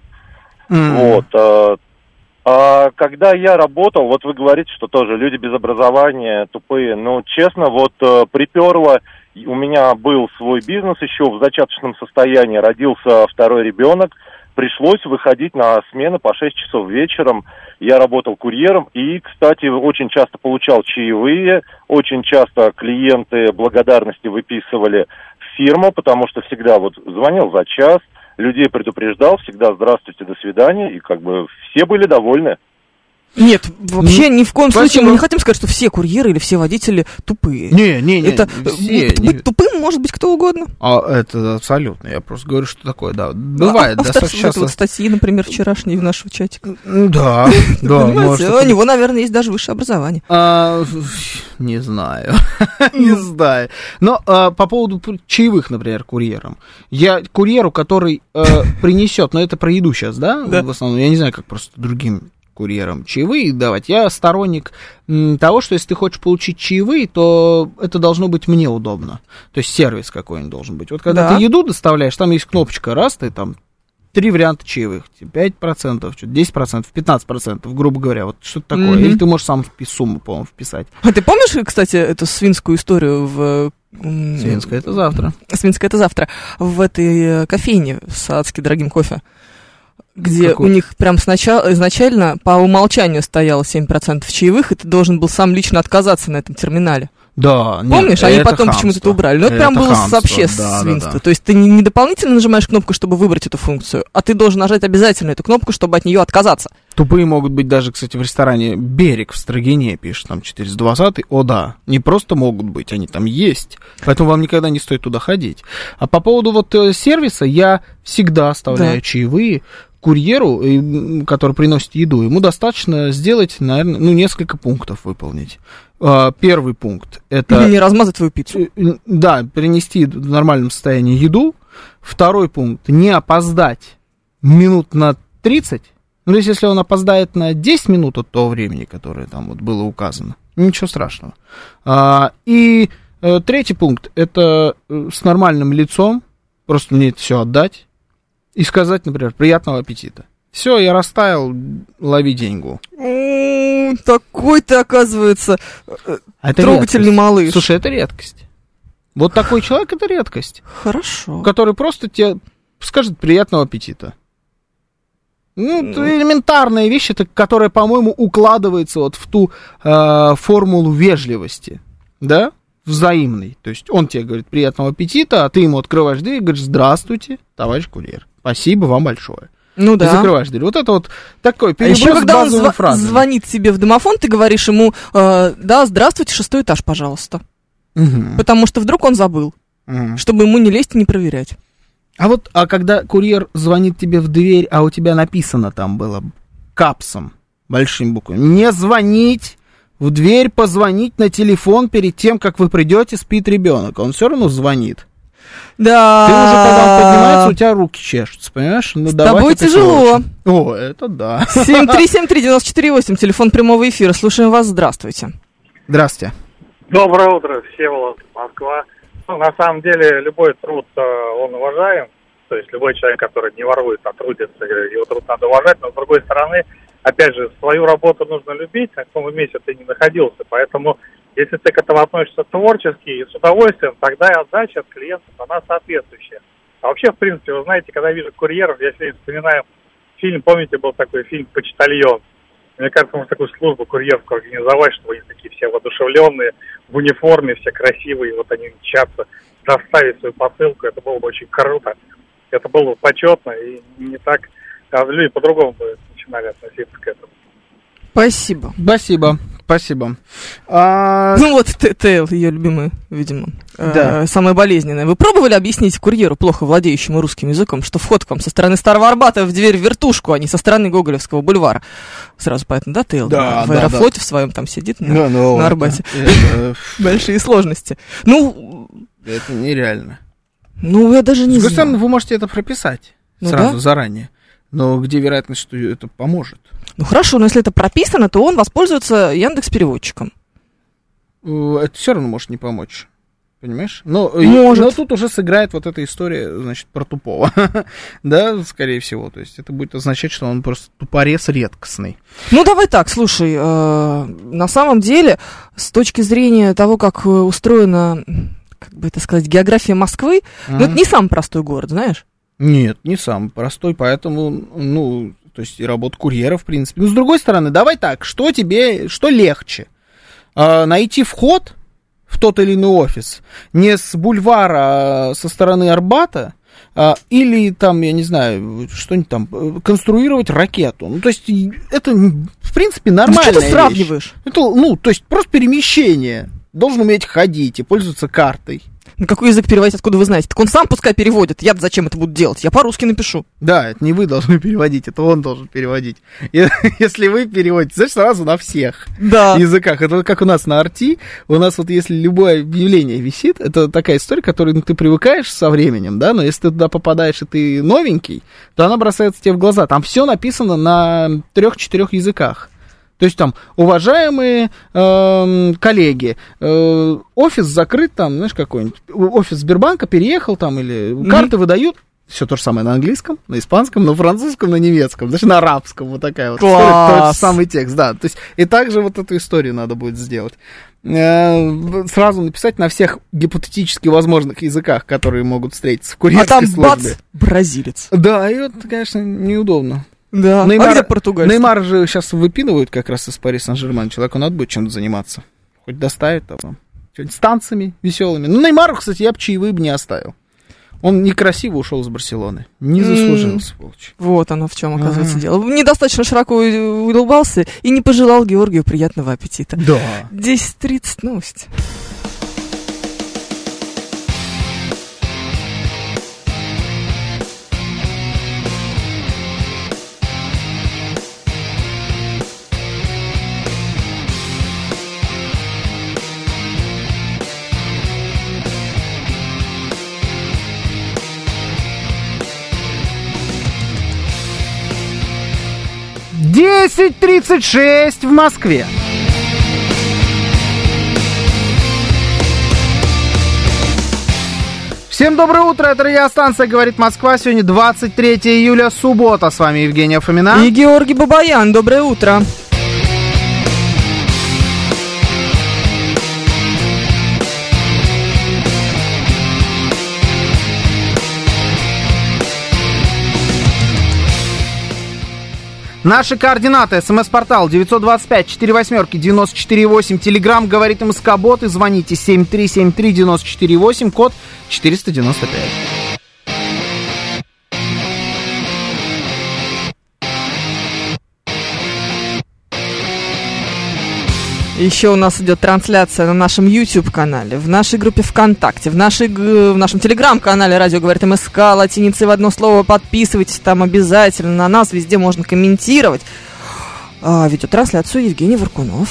А когда я работал, вы говорите, что тоже люди без образования, тупые. Честно, приперло. У меня был свой бизнес еще в зачаточном состоянии, родился второй ребенок. Пришлось выходить на смены по 6 часов вечером. Я работал курьером и, кстати, очень часто получал чаевые. Очень часто клиенты благодарности выписывали в фирму, потому что всегда звонил за час, людей предупреждал, всегда здравствуйте, до свидания, и все были довольны. Нет, вообще ни в коем случае мы не хотим сказать, что все курьеры или все водители тупые. Не. Это быть тупым может быть кто угодно. Это абсолютно. Я просто говорю, что такое, да. Бывает достаточно часто. Статьи, например, вчерашние в нашего чатика. Да. Понимаете, у него, наверное, есть даже высшее образование. Не знаю. Не знаю. Но по поводу чаевых, например, курьерам. Я курьеру, который принесет, но это про еду сейчас, да? В основном, я не знаю, как просто другим курьерам чаевые давать. Я сторонник того, что если ты хочешь получить чаевые, то это должно быть мне удобно. То есть сервис какой-нибудь должен быть. Когда ты еду доставляешь, там есть кнопочка, раз, ты там 3 варианта чаевых. 5%, 10%, 15%, грубо говоря. Что-то такое. Или ты можешь сам сумму, по-моему, вписать. А ты помнишь, кстати, эту свинскую историю в... Свинская это завтра. Свинская это завтра. В этой кофейне с адски дорогим кофе. Где у них прям изначально по умолчанию стояло 7% чаевых, и ты должен был сам лично отказаться на этом терминале. Да, помнишь, они потом почему-то это убрали. Но это прям было вообще свинство. Да. То есть ты не дополнительно нажимаешь кнопку, чтобы выбрать эту функцию, а ты должен нажать обязательно эту кнопку, чтобы от нее отказаться. Тупые могут быть даже, кстати, в ресторане «Берег» в Строгине, пишет там 420-й. О, да, не просто могут быть, они там есть. Поэтому вам никогда не стоит туда ходить. А по поводу сервиса, я всегда оставляю чаевые курьеру, который приносит еду. Ему достаточно сделать, наверное, несколько пунктов выполнить. Первый пункт — это... Или не размазать твою пиццу. Да, принести в нормальном состоянии еду. Второй пункт — не опоздать минут на 30. То есть, если он опоздает на 10 минут от того времени, которое там было указано, ничего страшного. И третий пункт — это с нормальным лицом просто мне это все отдать и сказать, например, приятного аппетита. Все, я растаял, лови деньгу. Такой ты, оказывается, трогательный малыш. Слушай, это редкость. Вот такой человек — это редкость. Хорошо. Который просто тебе скажет приятного аппетита. Элементарная вещь, которая, по-моему, укладывается в ту формулу вежливости. да, взаимный. То есть он тебе говорит приятного аппетита, а ты ему открываешь дверь и говоришь: здравствуйте, товарищ курьер, спасибо вам большое. Ну да. Ты закрываешь дверь. Вот это вот такой переброс еще когда он базовыми фразами. звонит тебе в домофон, ты говоришь ему: да, здравствуйте, 6-й этаж, пожалуйста. Угу. Потому что вдруг он забыл, чтобы ему не лезть и не проверять. А когда курьер звонит тебе в дверь, а у тебя написано там было капсом, большими буквами: не звонить в дверь, позвонить на телефон перед тем, как вы придете, спит ребенок. Он все равно звонит. Да. Ты уже, когда он поднимается, у тебя руки чешутся, понимаешь? Ну, с тобой тяжело. О, это да. 7373948, телефон прямого эфира. Слушаем вас, здравствуйте. Здравствуйте. Доброе утро, Всеволод, Москва. Ну, на самом деле, любой труд, он уважаем. То есть любой человек, который не ворует, а трудится, его труд надо уважать. Но, с другой стороны, опять же, свою работу нужно любить, в каком месте ты не находился. Поэтому, если ты к этому относишься творчески и с удовольствием, тогда и отдача от клиентов, она соответствующая. А вообще, в принципе, вы знаете, когда я вижу курьеров, я сегодня вспоминаю фильм, помните, был такой фильм «Почтальон». Мне кажется, можно такую службу курьерскую организовать, чтобы они такие все воодушевленные, в униформе, все красивые, вот они мчатся, доставить свою посылку. Это было бы очень круто. Это было бы почетно и не так. А люди по-другому бы начинали относиться к этому. Спасибо. Спасибо. Ну вот Тейл, ее любимый, видимо, да. Самое болезненное. Вы пробовали объяснить курьеру, плохо владеющему русским языком, что вход к вам со стороны Старого Арбата в дверь в вертушку, а не со стороны Гоголевского бульвара? Сразу понятно, да, Тейл? Да, в Аэрофлоте в своем там сидит на Арбате. Большие сложности. Ну... Это нереально. Ну, я даже не знаю. Вы можете это прописать сразу, заранее. Но где вероятность, что это поможет? Ну хорошо, но если это прописано, то он воспользуется Яндекс.Переводчиком. Это все равно может не помочь. Понимаешь? Но тут уже сыграет вот эта история, значит, про тупого. Да, скорее всего. То есть это будет означать, что он просто тупорез редкостный. Ну, давай так, слушай, на самом деле, с точки зрения того, как устроена, как бы это сказать, география Москвы, ну, это не самый простой город, знаешь? Нет, не самый простой, поэтому, ну, то есть и работа курьера, в принципе. Но, с другой стороны, давай так, что легче? Найти вход в тот или иной офис не с бульвара, а со стороны Арбата, или там, я не знаю, что-нибудь там, конструировать ракету. Ну, то есть это, в принципе, нормальная вещь. Что ты сравниваешь? Это, то есть просто перемещение. Должен уметь ходить и пользоваться картой. На какой язык переводить, откуда вы знаете? Так он сам пускай переводит. Я-то зачем это буду делать? Я по-русски напишу. Да, это не вы должны переводить, это он должен переводить. И, если вы переводите, значит, сразу на всех языках. Это как у нас на Арти. У нас вот если любое объявление висит, это такая история, к которой ты привыкаешь со временем, да, но если ты туда попадаешь и ты новенький, то она бросается тебе в глаза. Там все написано на 3-4 языках. То есть там, уважаемые коллеги, офис закрыт там, знаешь, какой-нибудь, офис Сбербанка переехал там, или карты выдают, все то же самое на английском, на испанском, на французском, на немецком, даже на арабском, вот такая вот история, тот же самый текст, да. То есть и также вот эту историю надо будет сделать. Сразу написать на всех гипотетически возможных языках, которые могут встретиться в курьерской службе. А там бац, бразилец. Да, и это, конечно, неудобно. Да, Неймар, а где португальский? Неймар же сейчас выпинывают как раз из Пари Сен-Жермен. Человеку надо будет чем-то заниматься. Хоть доставить там, с танцами веселыми. Ну, Неймару, кстати, я бы чаевые бы не оставил. Он некрасиво ушел из Барселоны. Не заслужил, сволочь. Вот оно в чем, оказывается, дело. Недостаточно широко улыбался и не пожелал Георгию приятного аппетита. Да. 10:30 новости. Десять 10:36 в Москве. Всем доброе утро, это радиостанция «Говорит Москва». Сегодня 23 июля, суббота. С вами Евгения Фомина. И Георгий Бабаян. Доброе утро. Наши координаты. СМС-портал 925-48-94-8. Телеграмм «Говорит МСК-бот» и звоните 7373-94-8, код 495. Еще у нас идет трансляция на нашем YouTube-канале, в нашей группе ВКонтакте, в нашем Телеграм-канале «Радио говорит МСК», латиницей в одно слово. Подписывайтесь там обязательно на нас, везде можно комментировать. Ведет трансляцию Евгений Варкунов.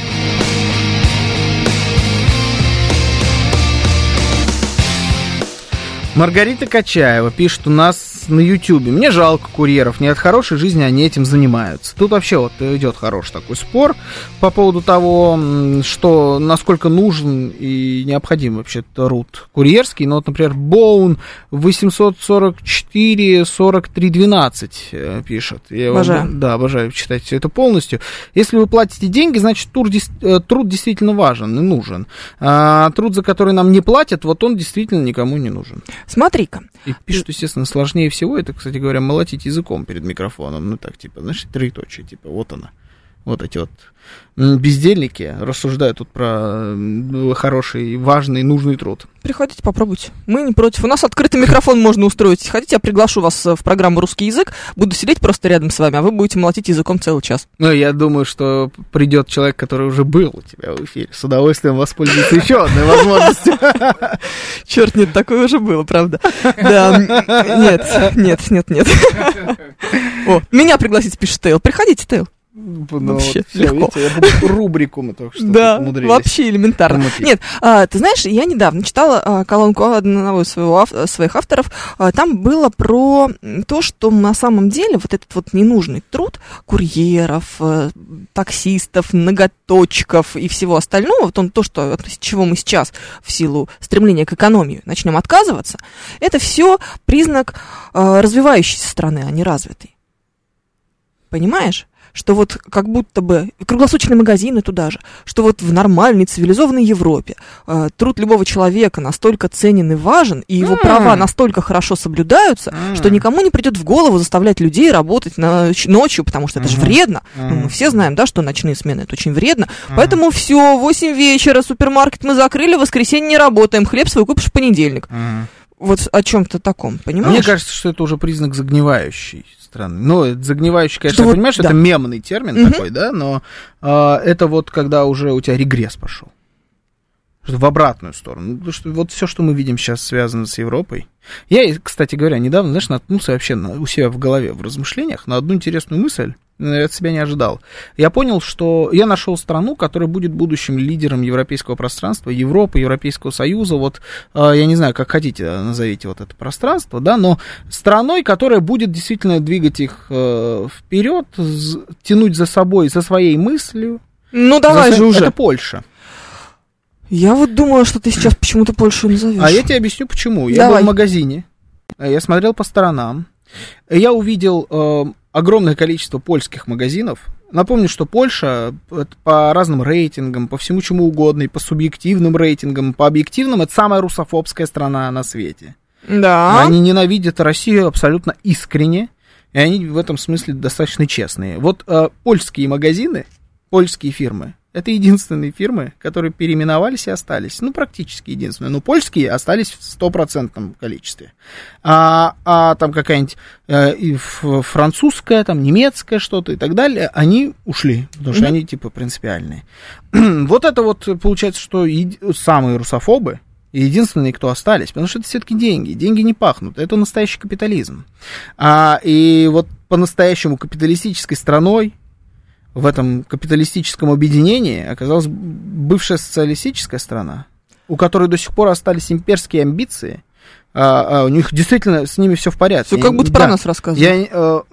Маргарита Качаева пишет у нас на Ютьюбе: мне жалко курьеров, не от хорошей жизни они этим занимаются. Тут вообще вот идет хороший такой спор по поводу того, что насколько нужен и необходим вообще труд курьерский. Ну вот, например, Боун 844-43-12 пишет. Обожаю. Да, обожаю читать все это полностью. Если вы платите деньги, значит труд действительно важен и нужен. А труд, за который нам не платят, вот он действительно никому не нужен. Смотри-ка. И пишут, естественно, сложнее всего это, кстати говоря, молотить языком перед микрофоном. Ну так, типа, знаешь, троеточие, типа, вот она. Вот эти вот бездельники рассуждают тут про хороший, важный, нужный труд. Приходите, попробуйте. Мы не против. У нас открытый микрофон можно устроить. Если хотите, я приглашу вас в программу «Русский язык». Буду сидеть просто рядом с вами, а вы будете молотить языком целый час. Ну, я думаю, что придет человек, который уже был у тебя в эфире. С удовольствием воспользуется еще одной возможностью. Черт, нет, такое уже было, правда. Да, нет. О, меня пригласить, пишет Тейл. Приходите, Тейл. Вообще вот, легко. Видите, рубрику мы только что умудрились. Вообще элементарно. Нет, ты знаешь, я недавно читала колонку одного из своих авторов. Там было про то, что на самом деле вот этот вот ненужный труд курьеров, таксистов, ноготочков и всего остального, вот то, что, от чего мы сейчас в силу стремления к экономии начнем отказываться, это все признак развивающейся страны, а не развитой. Понимаешь? Что вот как будто бы круглосуточные магазины туда же, что вот в нормальной цивилизованной Европе труд любого человека настолько ценен и важен, и его права настолько хорошо соблюдаются, что никому не придет в голову заставлять людей работать ночью, потому что это же вредно. Ну, мы все знаем, да, что ночные смены это очень вредно. Поэтому все, 8 вечера, супермаркет мы закрыли, в воскресенье не работаем, хлеб свой купишь в понедельник. Вот о чем-то таком, понимаешь? Мне кажется, что это уже признак загнивающей страны. Ну, загнивающий, конечно, я понимаю, что это мемный термин такой, да, но это вот когда уже у тебя регресс пошел. В обратную сторону. Потому что вот все, что мы видим сейчас, связано с Европой. Я, кстати говоря, недавно, знаешь, наткнулся вообще у себя в голове, в размышлениях, на одну интересную мысль. Я от себя не ожидал. Я понял, что я нашел страну, которая будет будущим лидером европейского пространства, Европы, Европейского Союза. Вот, я не знаю, как хотите, назовите вот это пространство, да, но страной, которая будет действительно двигать их вперед, тянуть за собой, за своей мыслью. Ну, давай же уже. Это Польша. Я вот думала, что ты сейчас почему-то Польшу назовешь. А я тебе объясню, почему. Я был в магазине, я смотрел по сторонам, я увидел огромное количество польских магазинов. Напомню, что Польша по разным рейтингам, по всему чему угодно, и по субъективным рейтингам, по объективным, это самая русофобская страна на свете. Да. Они ненавидят Россию абсолютно искренне, и они в этом смысле достаточно честные. Вот польские магазины, польские фирмы, это единственные фирмы, которые переименовались и остались. Ну, практически единственные. Но польские остались в 100% количестве. А там какая-нибудь французская, там немецкая что-то и так далее, они ушли, потому что они типа принципиальные. Вот это вот получается, что самые русофобы, единственные, кто остались, потому что это все-таки деньги. Деньги не пахнут. Это настоящий капитализм. И вот по-настоящему капиталистической страной, в этом капиталистическом объединении оказалась бывшая социалистическая страна, у которой до сих пор остались имперские амбиции. У них действительно с ними все в порядке. Все как будто про нас рассказывают.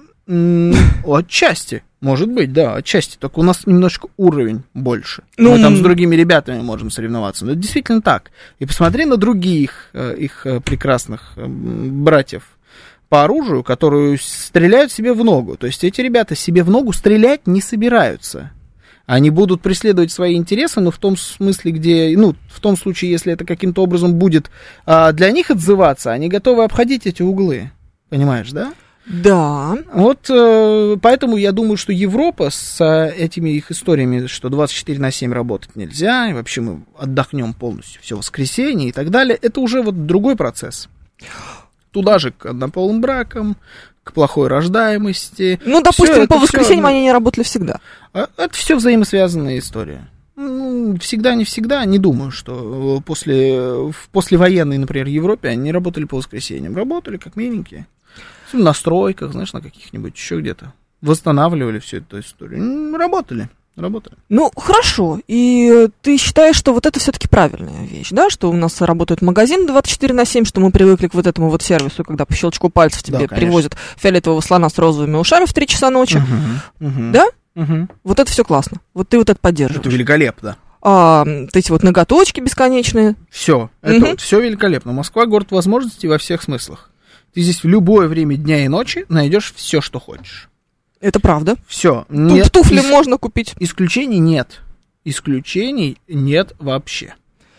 Отчасти, может быть, да, отчасти. Только у нас немножко уровень больше. Мы там с другими ребятами можем соревноваться. Но это действительно так. И посмотри на других их прекрасных братьев по оружию, которые стреляют себе в ногу. То есть эти ребята себе в ногу стрелять не собираются. Они будут преследовать свои интересы, но в том смысле, где, ну, в том случае, если это каким-то образом будет для них отзываться, они готовы обходить эти углы. Понимаешь, да? Да. Вот поэтому я думаю, что Европа с этими их историями, что 24/7 работать нельзя, и вообще мы отдохнем полностью все воскресенье и так далее, это уже вот другой процесс. Туда же к однополым бракам, к плохой рождаемости. Ну, допустим, по воскресеньям всё, они не работали всегда. Это все взаимосвязанная история. Всегда, не всегда, не думаю, что в послевоенной, например, Европе они не работали по воскресеньям. Работали как миленькие. На стройках, знаешь, на каких-нибудь еще где-то. Восстанавливали всю эту историю. Работали. Ну, хорошо. И ты считаешь, что вот это все-таки правильная вещь, да? Что у нас работает магазин 24/7, что мы привыкли к вот этому вот сервису, когда по щелчку пальцев тебе привозят фиолетового слона с розовыми ушами в 3 часа ночи. Да? Вот это все классно. Вот ты вот это поддерживаешь. Это великолепно. Эти вот ноготочки бесконечные. Все. Это вот все великолепно. Москва — город возможностей во всех смыслах. Ты здесь в любое время дня и ночи найдешь все, что хочешь. Это правда. Все. Туфли можно купить. Исключений нет. Исключений нет вообще.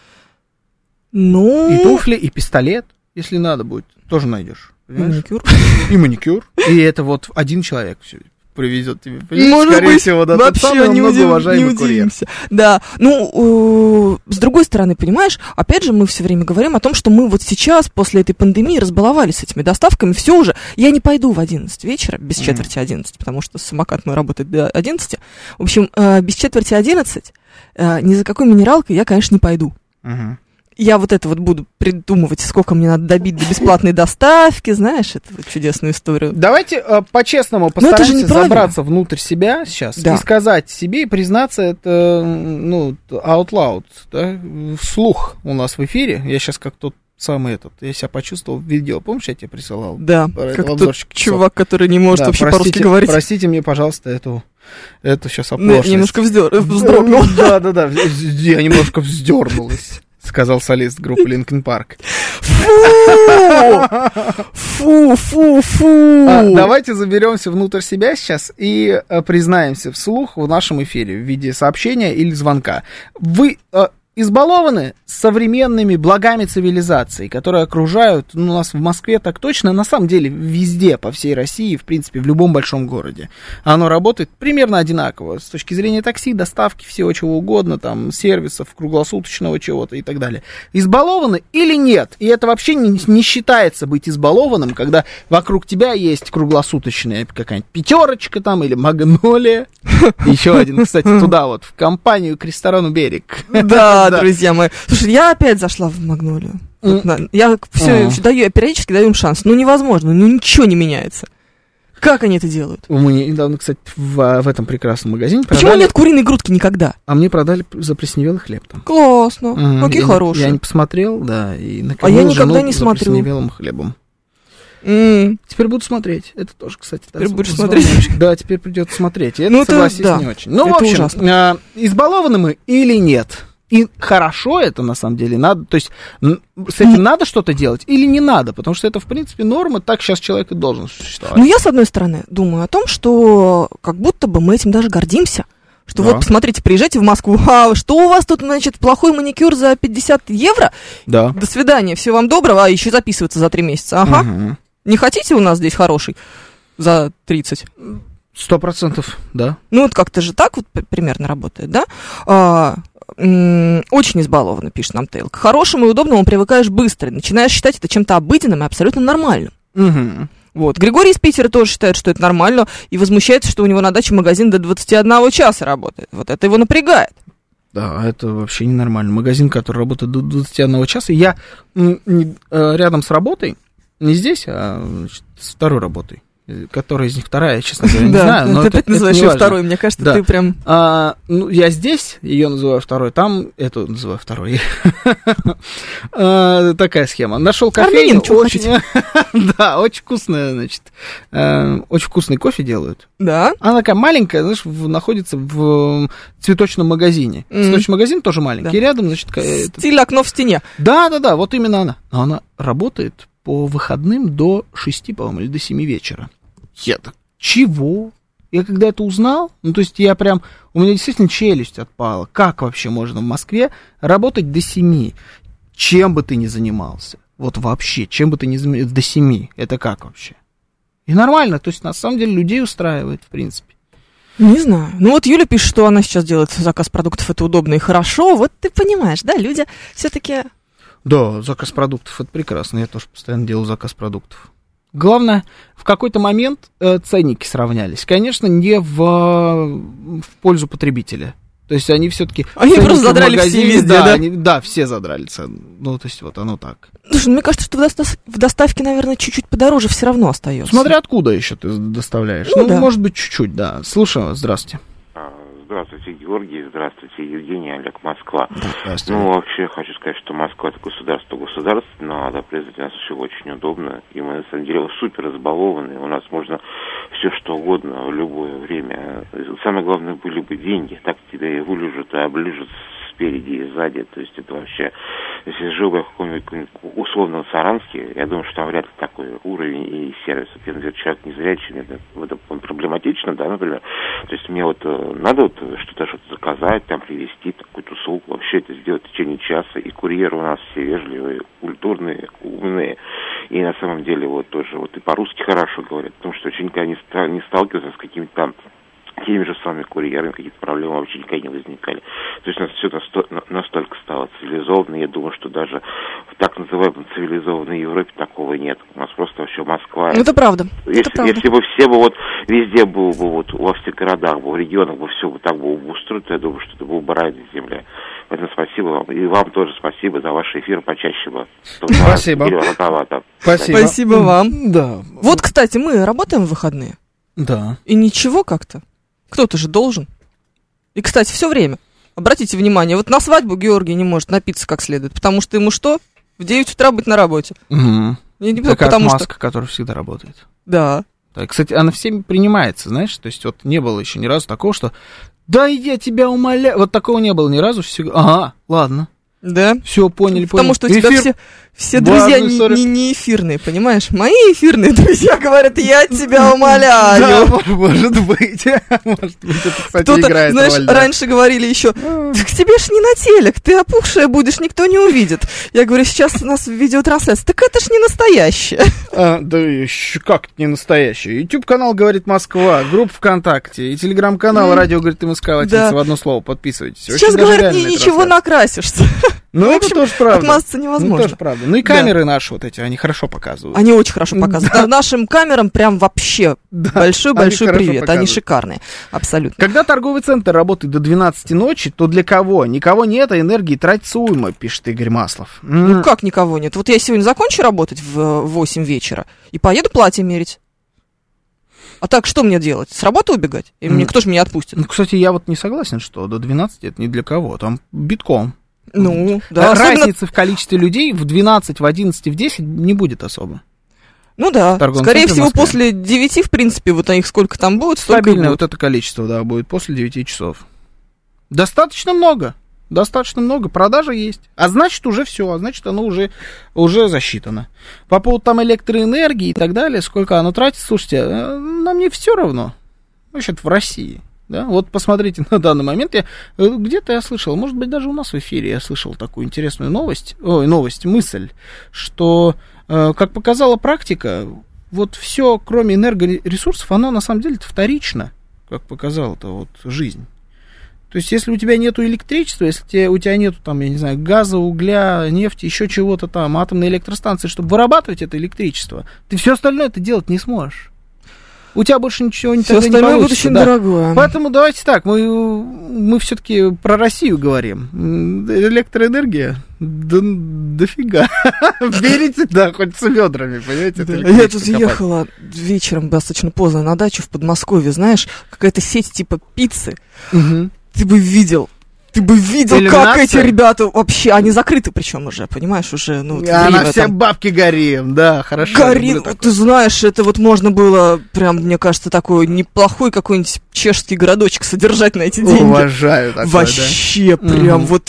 Ну... И туфли, и пистолет, если надо будет, тоже найдешь. Маникюр. И маникюр. И это вот один человек все привезет тебе. Может скорее быть, всего, да, вообще не удивимся. Да, ну, с другой стороны, понимаешь, опять же, мы все время говорим о том, что мы вот сейчас, после этой пандемии, разбаловались с этими доставками, все уже. Я не пойду в 11 вечера, без четверти 11, потому что самокат мой работает до 11. В общем, без четверти 11 ни за какой минералкой я, конечно, не пойду. Я вот это вот буду придумывать, сколько мне надо добить до бесплатной доставки, знаешь, эту вот чудесную историю. Давайте по-честному постараемся забраться внутрь себя сейчас и сказать себе и признаться это, ну, out loud, да, вслух у нас в эфире. Я сейчас как тот самый я себя почувствовал в видео, помнишь, я тебе присылал? Да, как тот чувак, который не может вообще по-русски говорить. Простите мне, пожалуйу, эту сейчас оплошность. Немножко вздрогнул. Да, я немножко вздернулась. Сказал солист группы Linkin Park. Фу. Давайте заберемся внутрь себя сейчас и признаемся вслух в нашем эфире в виде сообщения или звонка. Вы избалованы современными благами цивилизации, которые окружают, ну, нас в Москве так точно, на самом деле везде, по всей России, в принципе, в любом большом городе. Оно работает примерно одинаково с точки зрения такси, доставки, всего чего угодно, там, сервисов, круглосуточного чего-то и так далее. Избалованы или нет? И это вообще не считается быть избалованным, когда вокруг тебя есть круглосуточная какая-нибудь пятерочка там или магнолия. Еще один, кстати, туда вот, в компанию к ресторану «Берег». Да, друзья мои. Слушай, я опять зашла в Магнолию. Я все даю, периодически даю им шанс. Ну, невозможно, ну, ничего не меняется. Как они это делают? Мы недавно, кстати, в этом прекрасном магазине продали... Почему нет куриной грудки никогда? А мне продали заплесневелый хлеб там. Классно, какие хорошие. Я не посмотрел, да, и накормил я никогда не смотрю. Заплесневелым хлебом. Теперь буду смотреть. Это тоже, кстати, теперь будешь смотреть. Да, теперь придется смотреть. И это, согласись, не очень. Ну, в общем, избалованы мы или нет? И хорошо это, на самом деле, надо, то есть с этим надо что-то делать или не надо, потому что это, в принципе, норма, так сейчас человек и должен существовать. Ну, я, с одной стороны, думаю о том, что как будто бы мы этим даже гордимся. Что вот, посмотрите, приезжайте в Москву, что у вас тут, значит, плохой маникюр за 50 евро? Да. До свидания, всего вам доброго, а еще записываться за 3 месяца. Ага. Не хотите у нас здесь хороший за 30? 100%, да. Ну, вот как-то же так вот примерно работает, да? Очень избалованно, пишет нам Тейл. К хорошему и удобному привыкаешь быстро, начинаешь считать это чем-то обыденным и абсолютно нормальным. Вот. Григорий из Питера тоже считает, что это нормально, и возмущается, что у него на даче магазин до 21 часа работает. Вот это его напрягает. Да, это вообще ненормально. Магазин, который работает до 21 часа. Я рядом с работой, не здесь, а значит, с второй работой. Которая из них вторая, честно говоря, не знаю. Но ты опять называешь ее второй, мне кажется, ты прям... Ну, я здесь ее называю второй, там эту называю второй. Такая схема. Нашел кофейню. Да, очень вкусная, значит. Очень вкусный кофе делают. Да? Она такая маленькая, знаешь, находится в цветочном магазине. Цветочный магазин тоже маленький. И рядом, значит... Стиль окно в стене. Да, вот именно она. Она работает по выходным до 6, по-моему, или до 7 вечера. Я так, чего? Я когда это узнал, ну, то есть я прям, у меня действительно челюсть отпала. Как вообще можно в Москве работать до 7? Чем бы ты ни занимался? Вот вообще, чем бы ты ни занимался, до 7. Это как вообще? И нормально, то есть на самом деле людей устраивает, в принципе. Не знаю. Ну вот Юля пишет, что она сейчас делает заказ продуктов, это удобно и хорошо. Вот ты понимаешь, да, люди все-таки... Да, заказ продуктов, это прекрасно, я тоже постоянно делаю заказ продуктов. Главное, в какой-то момент ценники сравнялись. Конечно, не в пользу потребителя. То есть они все-таки... Они просто задрали все везде, да? Все задрали цену. Ну, то есть вот оно так. Слушай, мне кажется, что в доставке, наверное, чуть-чуть подороже все равно остается. Смотря откуда еще ты доставляешь. Ну, да. Может быть, чуть-чуть, да. Слушаю вас, здравствуйте. Здравствуйте, Георгий, здравствуйте, Евгений, Олег, Москва. Здравствуйте. Ну, вообще, хочу сказать, что Москва — это государство, но до президента нас все очень удобно, и мы, на самом деле, супер разбалованы, у нас можно все что угодно в любое время. Самое главное были бы деньги, так тебя и вылежат, и оближут спереди и сзади, то есть это вообще, если жил бы в каком-нибудь условном Саранске, я думаю, что там вряд ли такой уровень и сервис. Я, например, человек незрячий, это проблематично, да, например, то есть мне вот надо вот что-то заказать, там привезти, какую-то услугу, вообще это сделать в течение часа, и курьеры у нас все вежливые, культурные, умные, и на самом деле вот тоже вот и по-русски хорошо говорят, потому что очень никогда не сталкиваются с какими-то там теми же самыми курьерами, какие-то проблемы вообще никогда не возникали. То есть у нас все настолько стало цивилизованно, я думаю, что даже в так называемой цивилизованной Европе такого нет. У нас просто вообще Москва. Это правда. Если бы все бы вот везде было бы вот во всех городах, в регионах бы все бы так было бы устроено, я думаю, что это был бы рай на земле. Поэтому спасибо вам. И вам тоже спасибо за ваш эфир, почаще бы. Спасибо. Спасибо вам. Да. Вот, кстати, мы работаем в выходные. Да. И ничего как-то. Кто-то же должен. И, кстати, все время. Обратите внимание, вот на свадьбу Георгий не может напиться как следует, потому что ему что? В 9 утра быть на работе. Угу. Такая маска, которая всегда работает. Да. Да. Кстати, она всеми принимается, знаешь, то есть вот не было еще ни разу такого, что да, я тебя умоляю. Вот такого не было ни разу. Ага, ладно. Да? Все, поняли. Потому что у тебя все друзья не эфирные, понимаешь? Мои эфирные друзья говорят, я тебя умоляю. Да, может быть. Может быть, это, кстати, кто-то, играет знаешь, роль, да. Раньше говорили еще, к тебе ж не на телек, ты опухшая будешь, никто не увидит. Я говорю, сейчас у нас видеотрансляция. Так это ж не настоящее. Да еще как не настоящее. YouTube-канал «Говорит Москва», группа ВКонтакте и телеграм-канал «Радио говорит МСК» в одно слово. Подписывайтесь. Сейчас, говорят, ничего накрасишься. Ну, это тоже правда. Отмазаться невозможно. Ну, тоже правда. Ну, и камеры наши вот эти, они хорошо показывают. Они очень хорошо показывают. Нашим камерам прям вообще большой-большой привет. Они шикарные. Абсолютно. Когда торговый центр работает до 12 ночи, то для кого? Никого нет, а энергии тратится уйма, пишет Игорь Маслов. Ну, как никого нет? Вот я сегодня закончу работать в 8 вечера и поеду платье мерить. А так что мне делать? С работы убегать? И кто ж меня отпустит? Ну, кстати, я вот не согласен, что до 12 это не для кого. Там битком. Ну, да. Разницы в количестве людей в 12, в 11, в 10 не будет особо. Ну да, скорее всего, после 9, в принципе, вот их сколько там будет, столько стабильное будет. Вот это количество, да, будет после 9 часов. Достаточно много, продажи есть. А значит, уже все, а значит, оно уже засчитано. По поводу там электроэнергии и так далее, сколько оно тратит, слушайте, нам не все равно. Вообще-то в России. Да? Вот посмотрите на данный момент. Где-то я слышал, может быть, даже у нас в эфире я слышал такую интересную мысль, что, как показала практика, вот все, кроме энергоресурсов, оно на самом деле вторично, как показала-то вот жизнь. То есть, если у тебя нету электричества, если у тебя нету, там, я не знаю, газа, угля, нефти, еще чего-то там, атомной электростанции, чтобы вырабатывать это электричество, ты все остальное это делать не сможешь. У тебя больше ничего не получится. Все остальное будет очень дорогое. Поэтому давайте так, мы все-таки про Россию говорим. Электроэнергия, дофига. Берите, да, хоть с ведрами, понимаете? Я тут ехала вечером достаточно поздно на дачу в Подмосковье, знаешь, какая-то сеть типа пиццы. Ты бы видел, как эти ребята вообще, они закрыты причем уже, понимаешь, уже, ну, на все бабки горим, да, хорошо. Горим, ты знаешь, это вот можно было, прям, мне кажется, такой неплохой какой-нибудь чешский городочек содержать на эти деньги. Уважаю такое, вообще, да? Прям вот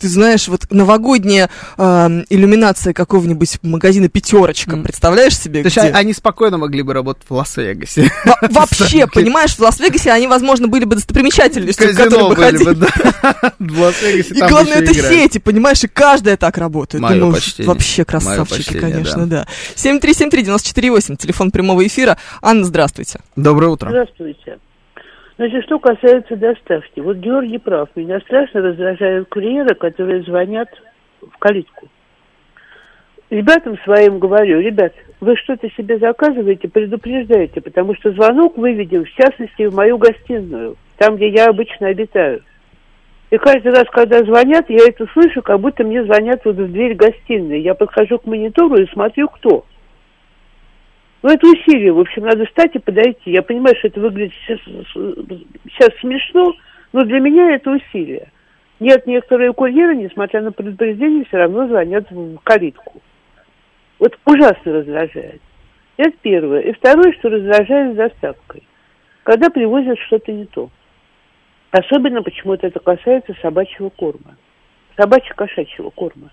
Ты знаешь, вот новогодняя иллюминация какого-нибудь магазина «Пятерочка», представляешь себе? То есть они спокойно могли бы работать в Лас-Вегасе. Вообще, понимаешь, в Лас-Вегасе они, возможно, были бы достопримечательностью, в которой бы ходили. В Лас-Вегасе и главное, это сети, понимаешь, и каждая так работает. Мое почтение. Вообще красавчики, конечно, да. 7373948, телефон прямого эфира. Анна, здравствуйте. Доброе утро. Здравствуйте. Значит, что касается доставки. Вот Георгий прав. Меня страшно раздражают курьеры, которые звонят в калитку. Ребятам своим говорю: ребят, вы что-то себе заказываете, предупреждайте, потому что звонок выведен, в частности, в мою гостиную, там, где я обычно обитаю. И каждый раз, когда звонят, я это слышу, как будто мне звонят вот в дверь гостиной. Я подхожу к монитору и смотрю, кто. Ну, это усилие, в общем, надо встать и подойти. Я понимаю, что это выглядит сейчас смешно, но для меня это усилие. Нет, некоторые курьеры, несмотря на предупреждение, все равно звонят в калитку. Вот ужасно раздражает. Это первое. И второе, что раздражает с доставкой. Когда привозят что-то не то. Особенно почему-то это касается собачьего корма. Собачьо-кошачьего корма.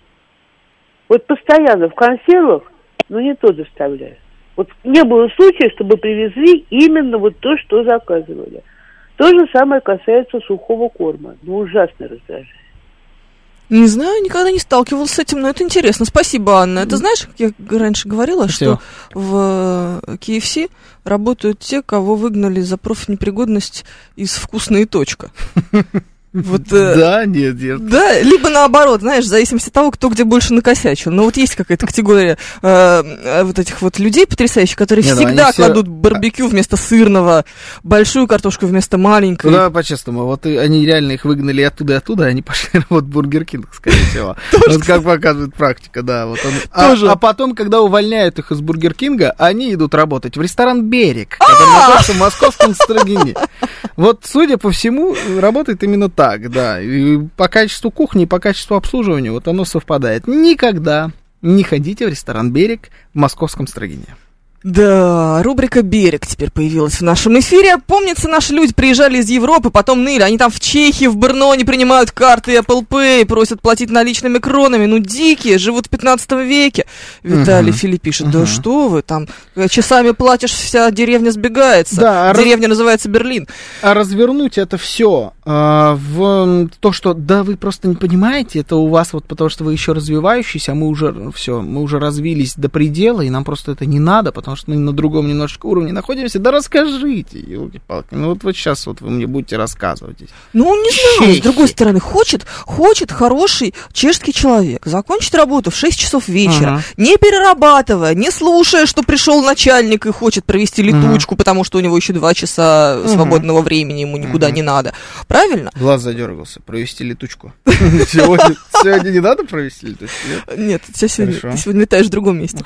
Вот постоянно в консервах, но не то доставляют. Вот не было случая, чтобы привезли именно вот то, что заказывали. То же самое касается сухого корма. Ну, ужасно раздражает. Не знаю, никогда не сталкивалась с этим, но это интересно. Спасибо, Анна. Это знаешь, как я раньше говорила, Спасибо. что в KFC работают те, кого выгнали за профнепригодность из «Вкусная точка». Вот, да, нет. Да, либо наоборот, знаешь, в зависимости от того, кто где больше накосячил. Но вот есть какая-то категория вот этих вот людей потрясающих, которые всегда кладут барбекю вместо сырного, большую картошку вместо маленькой. Да, по-честному, вот они реально их выгнали оттуда и оттуда, они пошли работать в Бургер Кинг, скорее всего. Вот как показывает практика, да. А потом, когда увольняют их из Бургер Кинга, они идут работать в ресторан «Берег», который находится в московском Строгине. Вот, судя по всему, работает именно так, да. И по качеству кухни, и по качеству обслуживания вот оно совпадает. Никогда не ходите в ресторан «Берег» в московском Строгине. Да, рубрика «Берег» теперь появилась в нашем эфире. Помнится, наши люди приезжали из Европы, потом ныли. Они там в Чехии, в Брно не принимают карты Apple Pay, просят платить наличными кронами. Ну, дикие, живут в 15 веке. Виталий Филипп пишет: да что вы, там часами платишь, вся деревня сбегается. Да, деревня называется Берлин. А развернуть это все в то, что, да, вы просто не понимаете, это у вас вот потому, что вы еще развивающиеся, а мы уже развились до предела, и нам просто это не надо, потому что мы на другом немножечко уровне находимся. Да расскажите, елки-палки. Ну вот сейчас вот вы мне будете рассказывать. Ну, не знаю, с другой стороны, хочет хороший чешский человек закончить работу в 6 часов вечера, не перерабатывая, не слушая, что пришел начальник и хочет провести летучку, потому что у него еще 2 часа свободного времени, ему никуда не надо. Правильно? Глаз задергался. Провести летучку. Сегодня не надо провести летучку? Нет, ты сегодня летаешь в другом месте.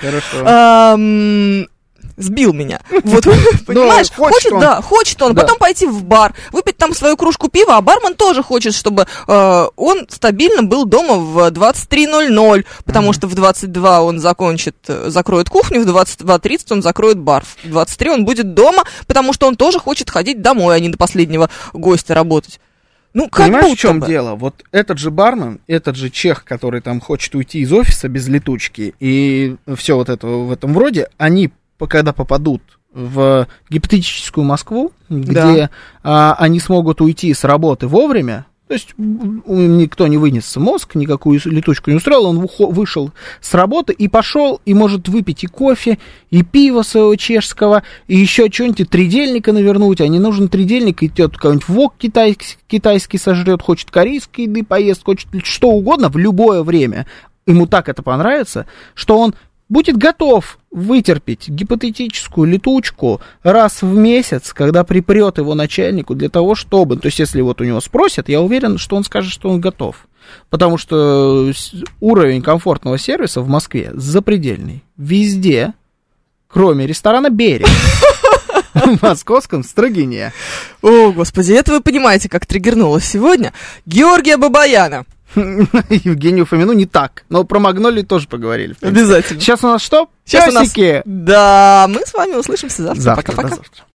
Хорошо. Сбил меня. Вот, понимаешь, хочет он, потом пойти в бар, выпить там свою кружку пива, а бармен тоже хочет, чтобы он стабильно был дома в 23:00, потому что в 22 он закроет кухню, в 22:30 он закроет бар, в 23 он будет дома, потому что он тоже хочет ходить домой, а не до последнего гостя работать. Ну, как понимаешь, в чем дело? Вот этот же бармен, этот же чех, который там хочет уйти из офиса без летучки, и все вот это в этом роде, они, когда попадут в гипотетическую Москву, где они смогут уйти с работы вовремя, то есть никто не вынес мозг, никакую летучку не устроил, он вышел с работы и пошел, и может выпить и кофе, и пиво своего чешского, и еще что-нибудь, и тридельника навернуть, а не нужен тридельник, идет какой-нибудь вок китайский сожрет, хочет корейской еды поест, хочет что угодно в любое время. Ему так это понравится, что он будет готов вытерпеть гипотетическую летучку раз в месяц, когда припрет его начальнику для того, чтобы... То есть, если вот у него спросят, я уверен, что он скажет, что он готов. Потому что уровень комфортного сервиса в Москве запредельный. Везде, кроме ресторана «Берег». В московском Строгине. О, господи, это вы понимаете, как триггернуло сегодня. Георгия Бабаяна. Евгению Фомину не так. Но про Магнолию тоже поговорили. Обязательно. Сейчас у нас что? Сейчас Песики. Да, мы с вами услышимся завтра. Пока-пока.